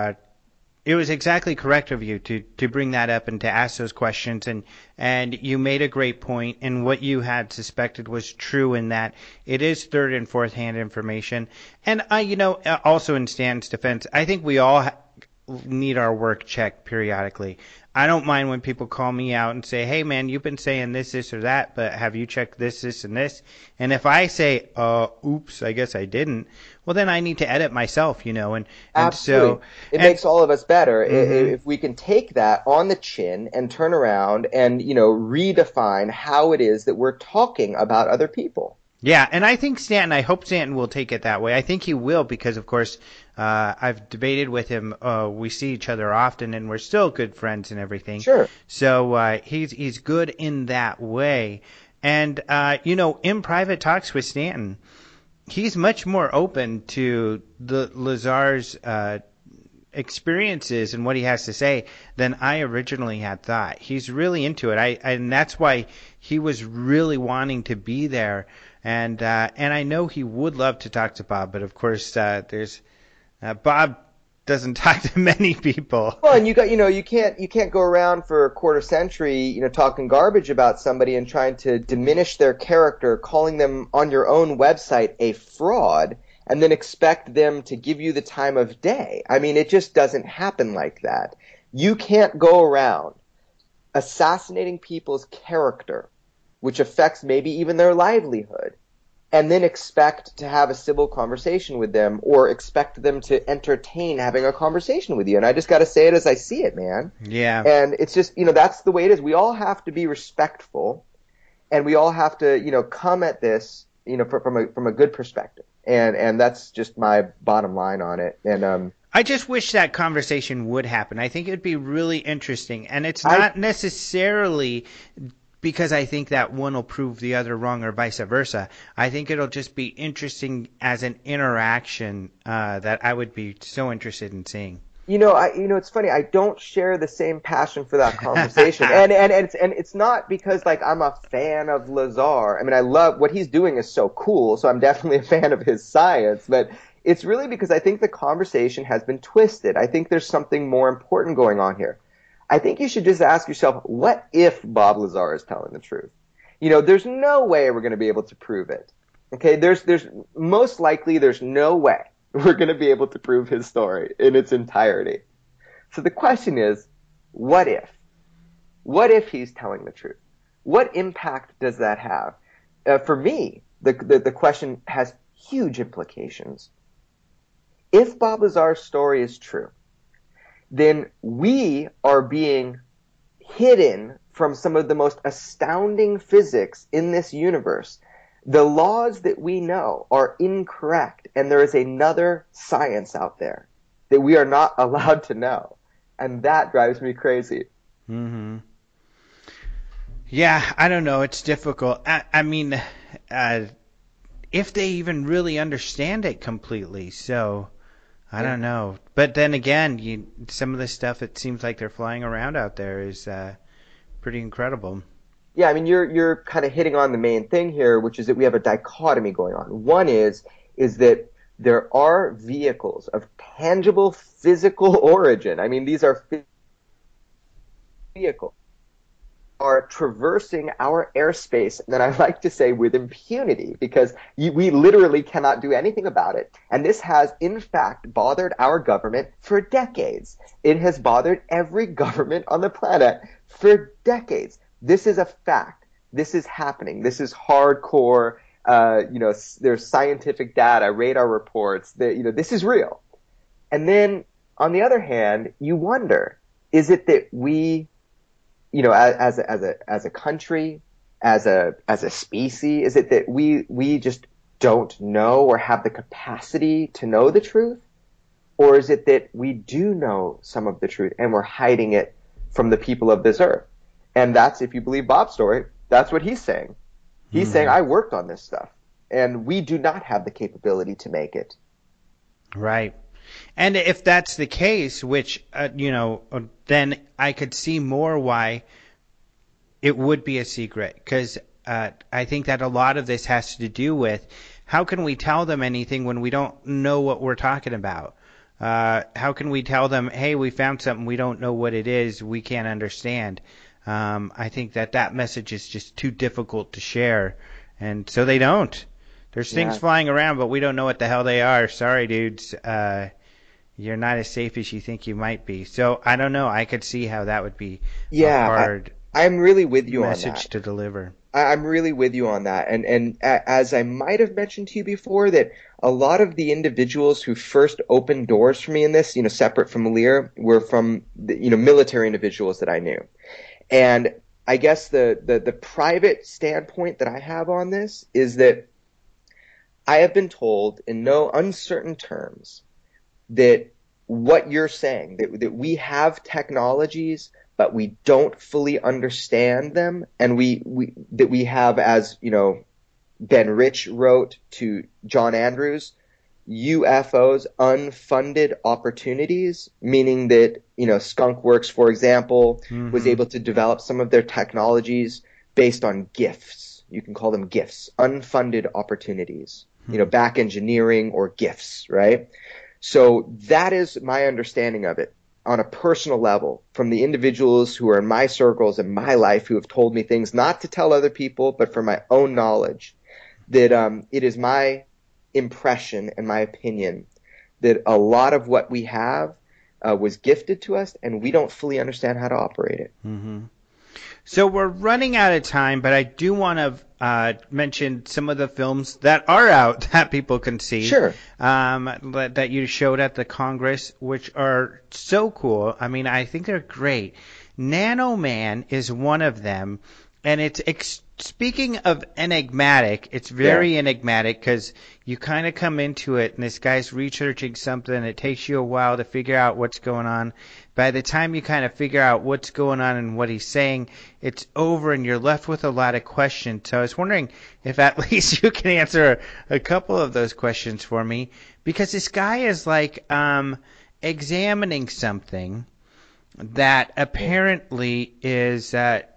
it was exactly correct of you to bring that up and to ask those questions. And you made a great point, and what you had suspected was true in that it is third and fourth hand information. And also in Stanton's defense, I think we all need our work checked periodically. I don't mind when people call me out and say, hey, man, you've been saying this, or that, but have you checked this, and this? And if I say, oops, I guess I didn't, well, then I need to edit myself, And Absolutely. So it makes all of us better if we can take that on the chin and turn around and, redefine how it is that we're talking about other people. Yeah, and I hope Stanton will take it that way. I think he will because, of course, I've debated with him. We see each other often, and we're still good friends and everything. Sure. So he's good in that way. And, in private talks with Stanton, he's much more open to the Lazar's experiences and what he has to say than I originally had thought. He's really into it. And that's why he was really wanting to be there. And I know he would love to talk to Bob, but of course, there's Bob doesn't talk to many people. Well, and you can't go around for a quarter century, talking garbage about somebody and trying to diminish their character, calling them on your own website a fraud, and then expect them to give you the time of day. I mean, it just doesn't happen like that. You can't go around assassinating people's character, which affects maybe even their livelihood, and then expect to have a civil conversation with them or expect them to entertain having a conversation with you. And I just got to say it as I see it, man. Yeah. And it's just, that's the way it is. We all have to be respectful, and we all have to, come at this, from a good perspective. And that's just my bottom line on it. And I just wish that conversation would happen. I think it would be really interesting. And it's not necessarily because I think that one will prove the other wrong or vice versa. I think it'll just be interesting as an interaction that I would be so interested in seeing. It's funny. I don't share the same passion for that conversation, and it's not because I'm a fan of Lazar. I mean, I love what he's doing is so cool, so I'm definitely a fan of his science. But it's really because I think the conversation has been twisted. I think there's something more important going on here. I think you should just ask yourself, what if Bob Lazar is telling the truth? There's no way we're going to be able to prove it. Okay, there's most likely there's no way we're going to be able to prove his story in its entirety. So the question is, what if? What if he's telling the truth? What impact does that have? For me, the question has huge implications. If Bob Lazar's story is true, then we are being hidden from some of the most astounding physics in this universe. The laws that we know are incorrect, and there is another science out there that we are not allowed to know. And that drives me crazy. Mm-hmm. Yeah, I don't know. It's difficult. I mean, if they even really understand it completely, so I don't know. But then again, some of the stuff it seems like they're flying around out there is pretty incredible. Yeah, I mean, you're kind of hitting on the main thing here, which is that we have a dichotomy going on. One is that there are vehicles of tangible physical origin. I mean, these are vehicles are traversing our airspace, and I like to say with impunity, because we literally cannot do anything about it. And this has, in fact, bothered our government for decades. It has bothered every government on the planet for decades. This is a fact. This is happening. This is hardcore. There's scientific data, radar reports. This is real. And then, on the other hand, you wonder, is it that we, as a country, as a species, is it that we just don't know or have the capacity to know the truth? Or is it that we do know some of the truth and we're hiding it from the people of this earth? And that's, if you believe Bob's story, that's what he's saying. He's saying, I worked on this stuff, and we do not have the capability to make it. Right. And if that's the case, which, then I could see more why it would be a secret. Because I think that a lot of this has to do with how can we tell them anything when we don't know what we're talking about? How can we tell them, hey, we found something, we don't know what it is, we can't understand? I think that message is just too difficult to share, and so they don't. There's things flying around, but we don't know what the hell they are. Sorry, dudes. You're not as safe as you think you might be. So I don't know. I could see how that would be a hard I'm really with you message on that. to deliver. I'm really with you on that. And as I might have mentioned to you before, that a lot of the individuals who first opened doors for me in this, separate from Lear, were from military individuals that I knew. And I guess the private standpoint that I have on this is that I have been told in no uncertain terms that what you're saying, that we have technologies, but we don't fully understand them, and we have, as Ben Rich wrote to John Andrews, UFOs unfunded opportunities, meaning that, Skunk Works, for example, was able to develop some of their technologies based on gifts. You can call them gifts, unfunded opportunities, back engineering or gifts, right? So that is my understanding of it on a personal level from the individuals who are in my circles and my life who have told me things not to tell other people, but for my own knowledge, that it is my impression and my opinion that a lot of what we have was gifted to us and we don't fully understand how to operate it. Mm-hmm. So we're running out of time, but I do want to mention some of the films that are out that people can see. Sure. That you showed at the Congress, which are so cool. I mean, I think they're great. Nano Man is one of them, and it's speaking of enigmatic, it's very enigmatic because you kind of come into it and this guy's researching something. It takes you a while to figure out what's going on. By the time you kind of figure out what's going on and what he's saying, it's over and you're left with a lot of questions. So I was wondering if at least you can answer a couple of those questions for me, because this guy is like examining something that apparently is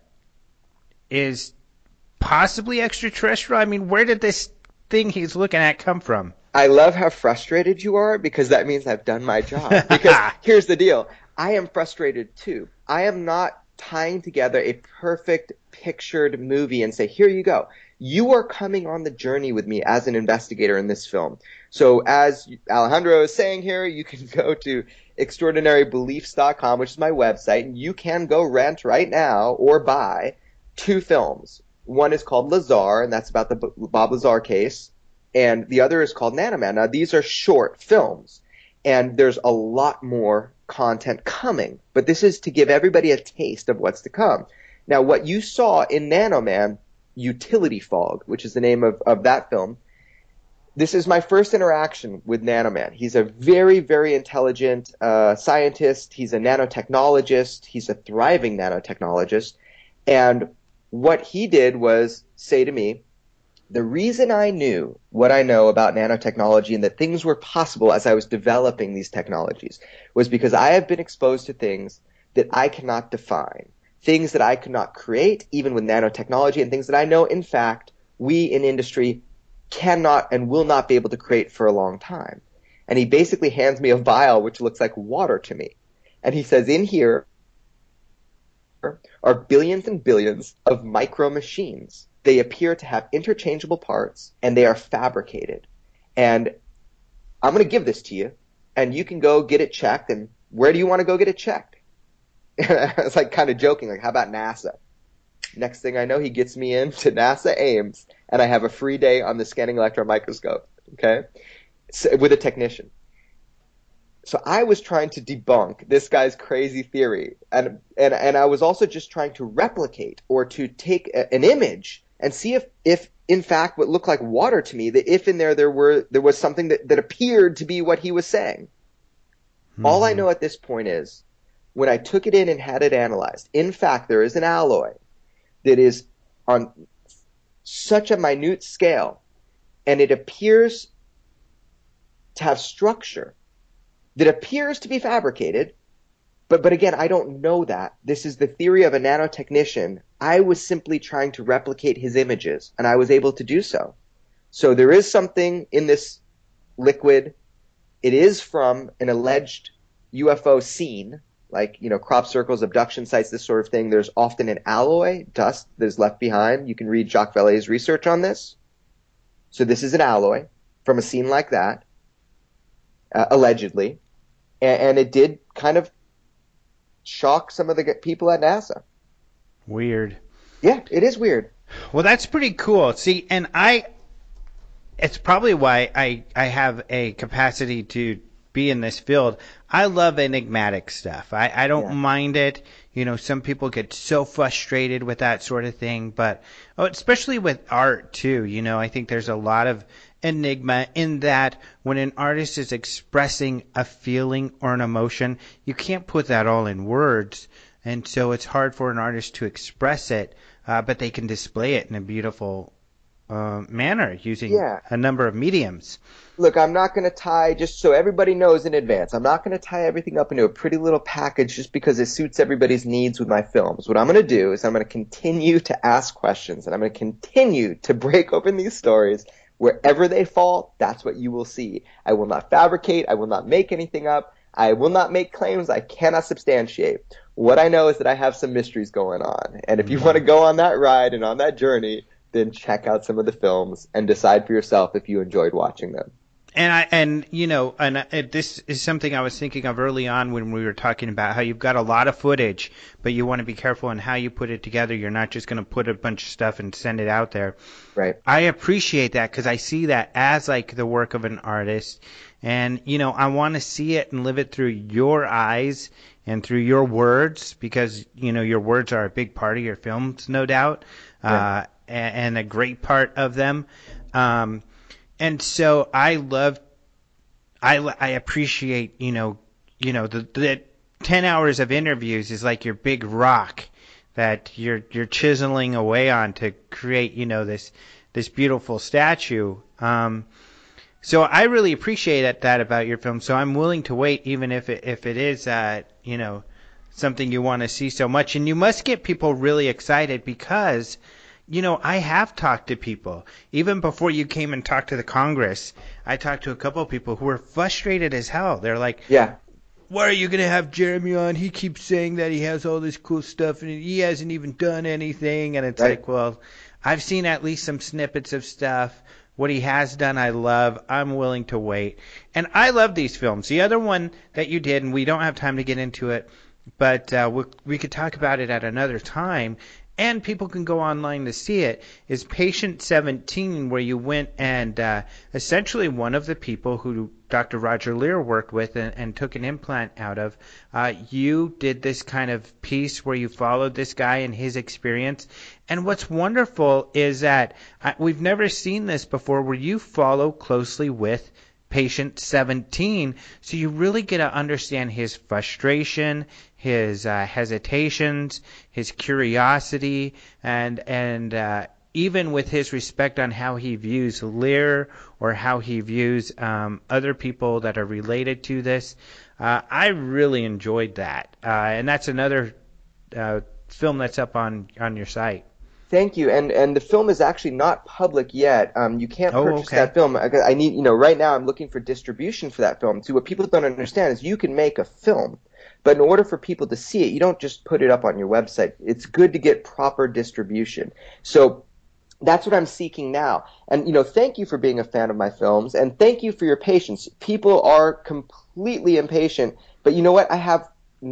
possibly extraterrestrial. I mean, where did this thing he's looking at come from? I love how frustrated you are, because that means I've done my job. Because here's the deal. I am frustrated too. I am not tying together a perfect pictured movie and say, here you go. You are coming on the journey with me as an investigator in this film. So as Alejandro is saying here, you can go to extraordinarybeliefs.com, which is my website, and you can go rent right now or buy 2 films. One is called Lazar, and that's about the Bob Lazar case, and the other is called Nanoman. Now, these are short films, and there's a lot more content coming, but this is to give everybody a taste of what's to come. Now, what you saw in Nanoman, Utility Fog, which is the name of that film, this is my first interaction with Nanoman. He's a very, very intelligent scientist. He's a nanotechnologist. He's a thriving nanotechnologist, and what he did was say to me, the reason I knew what I know about nanotechnology and that things were possible as I was developing these technologies was because I have been exposed to things that I cannot define, things that I could not create even with nanotechnology, and things that I know, in fact, we in industry cannot and will not be able to create for a long time. And he basically hands me a vial which looks like water to me. And he says, in here are billions and billions of micro machines. They appear to have interchangeable parts, and they are fabricated. And I'm going to give this to you, and you can go get it checked. And where do you want to go get it checked? I was like kind of joking, like, how about NASA? Next thing I know, he gets me into NASA Ames, and I have a free day on the scanning electron microscope, okay, with a technician. So I was trying to debunk this guy's crazy theory, and I was also just trying to replicate or to take an image and see if in fact what looked like water to me, that if in there was something that appeared to be what he was saying. Mm-hmm. All I know at this point is when I took it in and had it analyzed, in fact there is an alloy that is on such a minute scale, and it appears to have structure that appears to be fabricated, but again, I don't know that. This is the theory of a nanotechnician. I was simply trying to replicate his images, and I was able to do so. So there is something in this liquid. It is from an alleged UFO scene, like, crop circles, abduction sites, this sort of thing. There's often an alloy, dust, that is left behind. You can read Jacques Vallée's research on this. So this is an alloy from a scene like that, allegedly. And it did kind of shock some of the people at NASA. Weird. Yeah, it is weird. Well, that's pretty cool. See, and it's probably why I have a capacity to be in this field. I love enigmatic stuff. I don't mind it. Some people get so frustrated with that sort of thing, but especially with art too. I think there's a lot of enigma in that when an artist is expressing a feeling or an emotion, you can't put that all in words, and so it's hard for an artist to express it, but they can display it in a beautiful manner using a number of mediums. Look, I'm not going to tie, just so everybody knows in advance, I'm not going to tie everything up into a pretty little package just because it suits everybody's needs with my films. What I'm going to do is I'm going to continue to ask questions, and I'm going to continue to break open these stories. Wherever they fall, that's what you will see. I will not fabricate. I will not make anything up. I will not make claims I cannot substantiate. What I know is that I have some mysteries going on. And if you want to go on that ride and on that journey, then check out some of the films and decide for yourself if you enjoyed watching them. And this is something I was thinking of early on when we were talking about how you've got a lot of footage, but you want to be careful in how you put it together. You're not just going to put a bunch of stuff and send it out there. Right. I appreciate that because I see that as like the work of an artist, and I want to see it and live it through your eyes and through your words because your words are a big part of your films, no doubt, and a great part of them. And so I appreciate, the 10 hours of interviews is like your big rock that you're chiseling away on to create, this beautiful statue. So I really appreciate that about your film. So I'm willing to wait, even if it is, something you want to see so much. And you must get people really excited because I have talked to people. Even before you came and talked to the Congress, I talked to a couple of people who were frustrated as hell. They're like, why are you going to have Jeremy on? He keeps saying that he has all this cool stuff and he hasn't even done anything. And it's like, well, I've seen at least some snippets of stuff. What he has done, I love. I'm willing to wait. And I love these films. The other one that you did, and we don't have time to get into it, but we could talk about it at another time, and people can go online to see it, is Patient 17, where you went and essentially one of the people who Dr. Roger Leir worked with and took an implant out of, you did this kind of piece where you followed this guy and his experience. And what's wonderful is that we've never seen this before, where you follow closely with Patient 17, so you really get to understand his frustration, his hesitations, his curiosity, and even with his respect on how he views Leir or how he views other people that are related to this. I really enjoyed that, and that's another film that's up on your site. Thank you. And the film is actually not public yet. You can't purchase that film. I need, right now I'm looking for distribution for that film. See, what people don't understand is you can make a film, but in order for people to see it, you don't just put it up on your website. It's good to get proper distribution. So that's what I'm seeking now. And, thank you for being a fan of my films, and thank you for your patience. People are completely impatient, but you know what? I have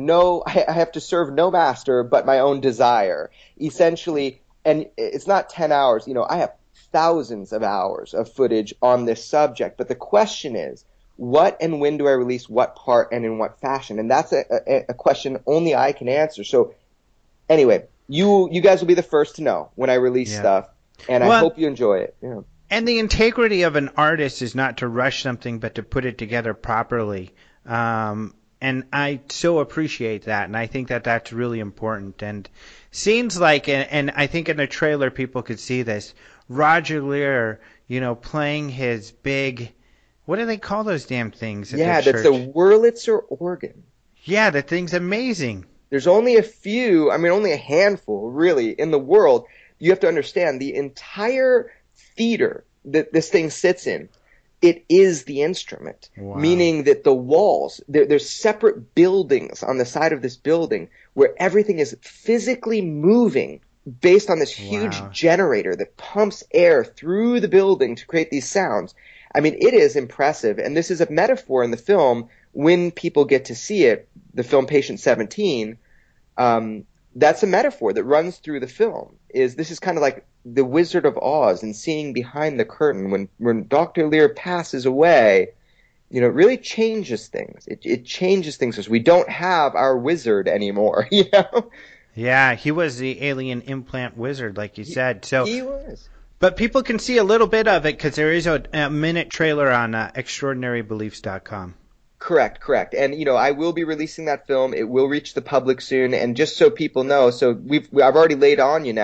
to serve no master but my own desire. Essentially, and it's not 10 hours. I have thousands of hours of footage on this subject. But the question is, what and when do I release what part and in what fashion? And that's a question only I can answer. So anyway, you guys will be the first to know when I release stuff. And I hope you enjoy it. Yeah. And the integrity of an artist is not to rush something, but to put it together properly. And I so appreciate that, and I think that that's really important. And seems like, and I think in the trailer people could see this, Roger Leir, playing his big, what do they call those damn things? That's a Wurlitzer organ. Yeah, the thing's amazing. There's only only a handful, really, in the world. You have to understand, the entire theater that this thing sits in, it is the instrument, meaning that the walls, there's separate buildings on the side of this building where everything is physically moving based on this huge generator that pumps air through the building to create these sounds. It is impressive, and this is a metaphor in the film. When people get to see it, the film Patient 17, that's a metaphor that runs through the film. This is kind of like the Wizard of Oz and seeing behind the curtain. When Dr. Leir passes away, it really changes things. It changes things because we don't have our wizard anymore, Yeah, he was the alien implant wizard, like you said. So he was. But people can see a little bit of it because there is a minute trailer on extraordinarybeliefs.com. Correct. And, I will be releasing that film. It will reach the public soon. And just so people know, I've already laid on you now,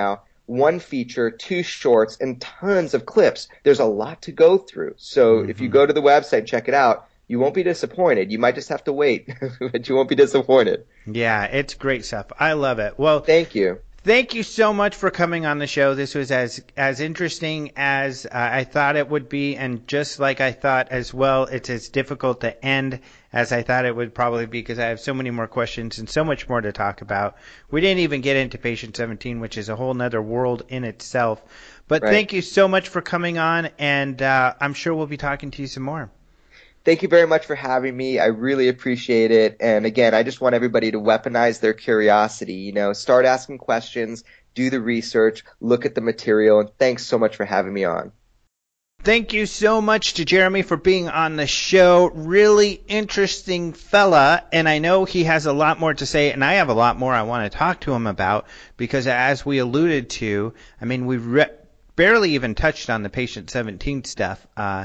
one feature, 2 shorts, and tons of clips. There's a lot to go through. So if you go to the website, check it out, you won't be disappointed. You might just have to wait, but you won't be disappointed. Yeah, it's great stuff. I love it. Well, thank you. Thank you so much for coming on the show. This was as interesting as I thought it would be, and just like I thought as well, it's as difficult to end as I thought it would probably be, because I have so many more questions and so much more to talk about. We didn't even get into Patient 17, which is a whole nother world in itself. But Thank you so much for coming on, and I'm sure we'll be talking to you some more. Thank you very much for having me. I really appreciate it. And again, I just want everybody to weaponize their curiosity. You know, start asking questions, do the research, look at the material, and thanks so much for having me on. Thank you so much to Jeremy for being on the show. Really interesting fella, and I know he has a lot more to say, and I have a lot more I want to talk to him about, because as we alluded to, I mean, we've barely even touched on the Patient 17 stuff,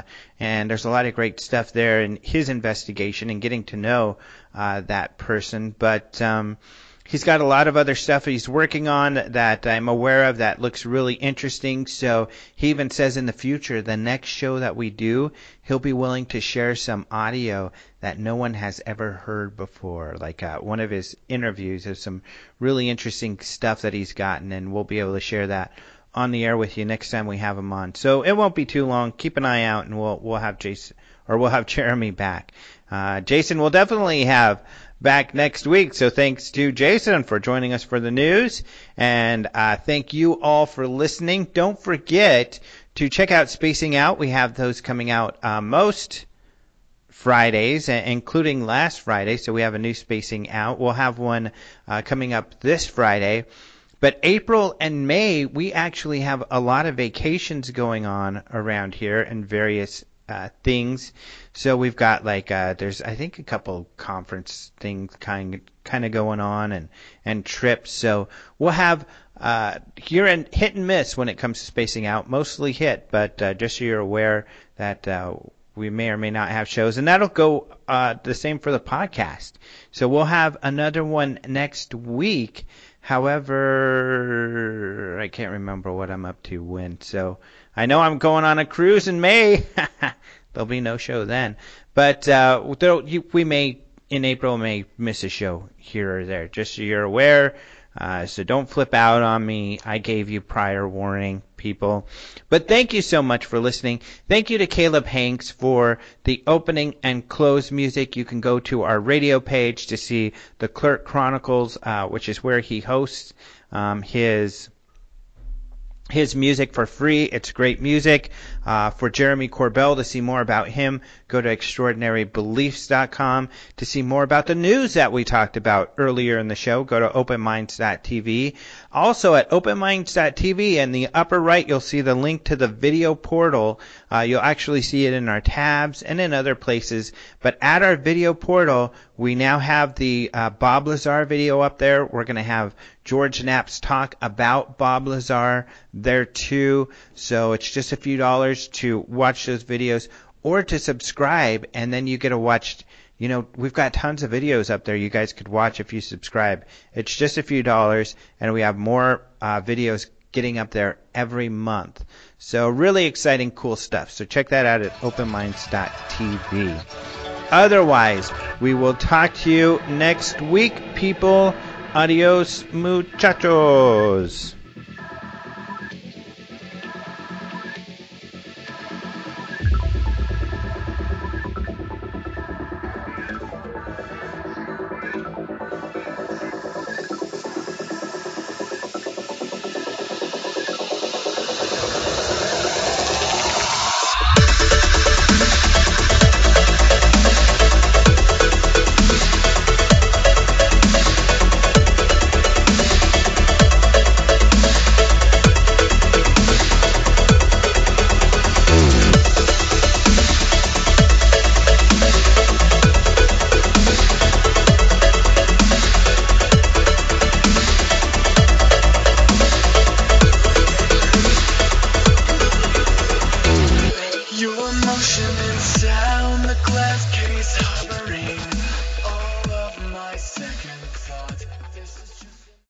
and there's a lot of great stuff there in his investigation and getting to know that person. But he's got a lot of other stuff he's working on that I'm aware of that looks really interesting. So he even says in the future, the next show that we do, he'll be willing to share some audio that no one has ever heard before, like one of his interviews. There's some really interesting stuff that he's gotten, and we'll be able to share that on the air with you next time we have him on. So it won't be too long. Keep an eye out, and we'll have we'll have Jeremy back. Jason will definitely have back next week. So thanks to Jason for joining us for the news, and thank you all for listening. Don't forget to check out Spacing Out. We have those coming out most Fridays, including last Friday. So we have a new Spacing Out. We'll have one coming up this Friday. But April and May, we actually have a lot of vacations going on around here and various things. So we've got there's I think a couple conference things kind of going on and trips. So we'll have here and hit and miss when it comes to Spacing Out, mostly hit, but just so you're aware that we may or may not have shows, and that'll go the same for the podcast. So we'll have another one next week. However, I can't remember what I'm up to when. So I know I'm going on a cruise in May. There'll be no show then. But we may, in April, may miss a show here or there, just so you're aware. So don't flip out on me. I gave you prior warning, people. But thank you so much for listening. Thank you to Caleb Hanks for the opening and close music. You can go to our radio page to see the Clerk Chronicles, which is where he hosts his music for free. It's great music. For Jeremy Corbell, to see more about him, go to extraordinarybeliefs.com. To see more about the news that we talked about earlier in the show, go to openminds.tv. Also at openminds.tv, in the upper right, you'll see the link to the video portal. You'll actually see it in our tabs and in other places. But at our video portal, we now have the Bob Lazar video up there. We're going to have George Knapp's talk about Bob Lazar there too. So it's just a few dollars to watch those videos or to subscribe, and then you get to watch. You know, we've got tons of videos up there you guys could watch if you subscribe. It's just a few dollars, and we have more videos getting up there every month. So really exciting, cool stuff. So check that out at openminds.tv. Otherwise, we will talk to you next week, people. Adios, muchachos.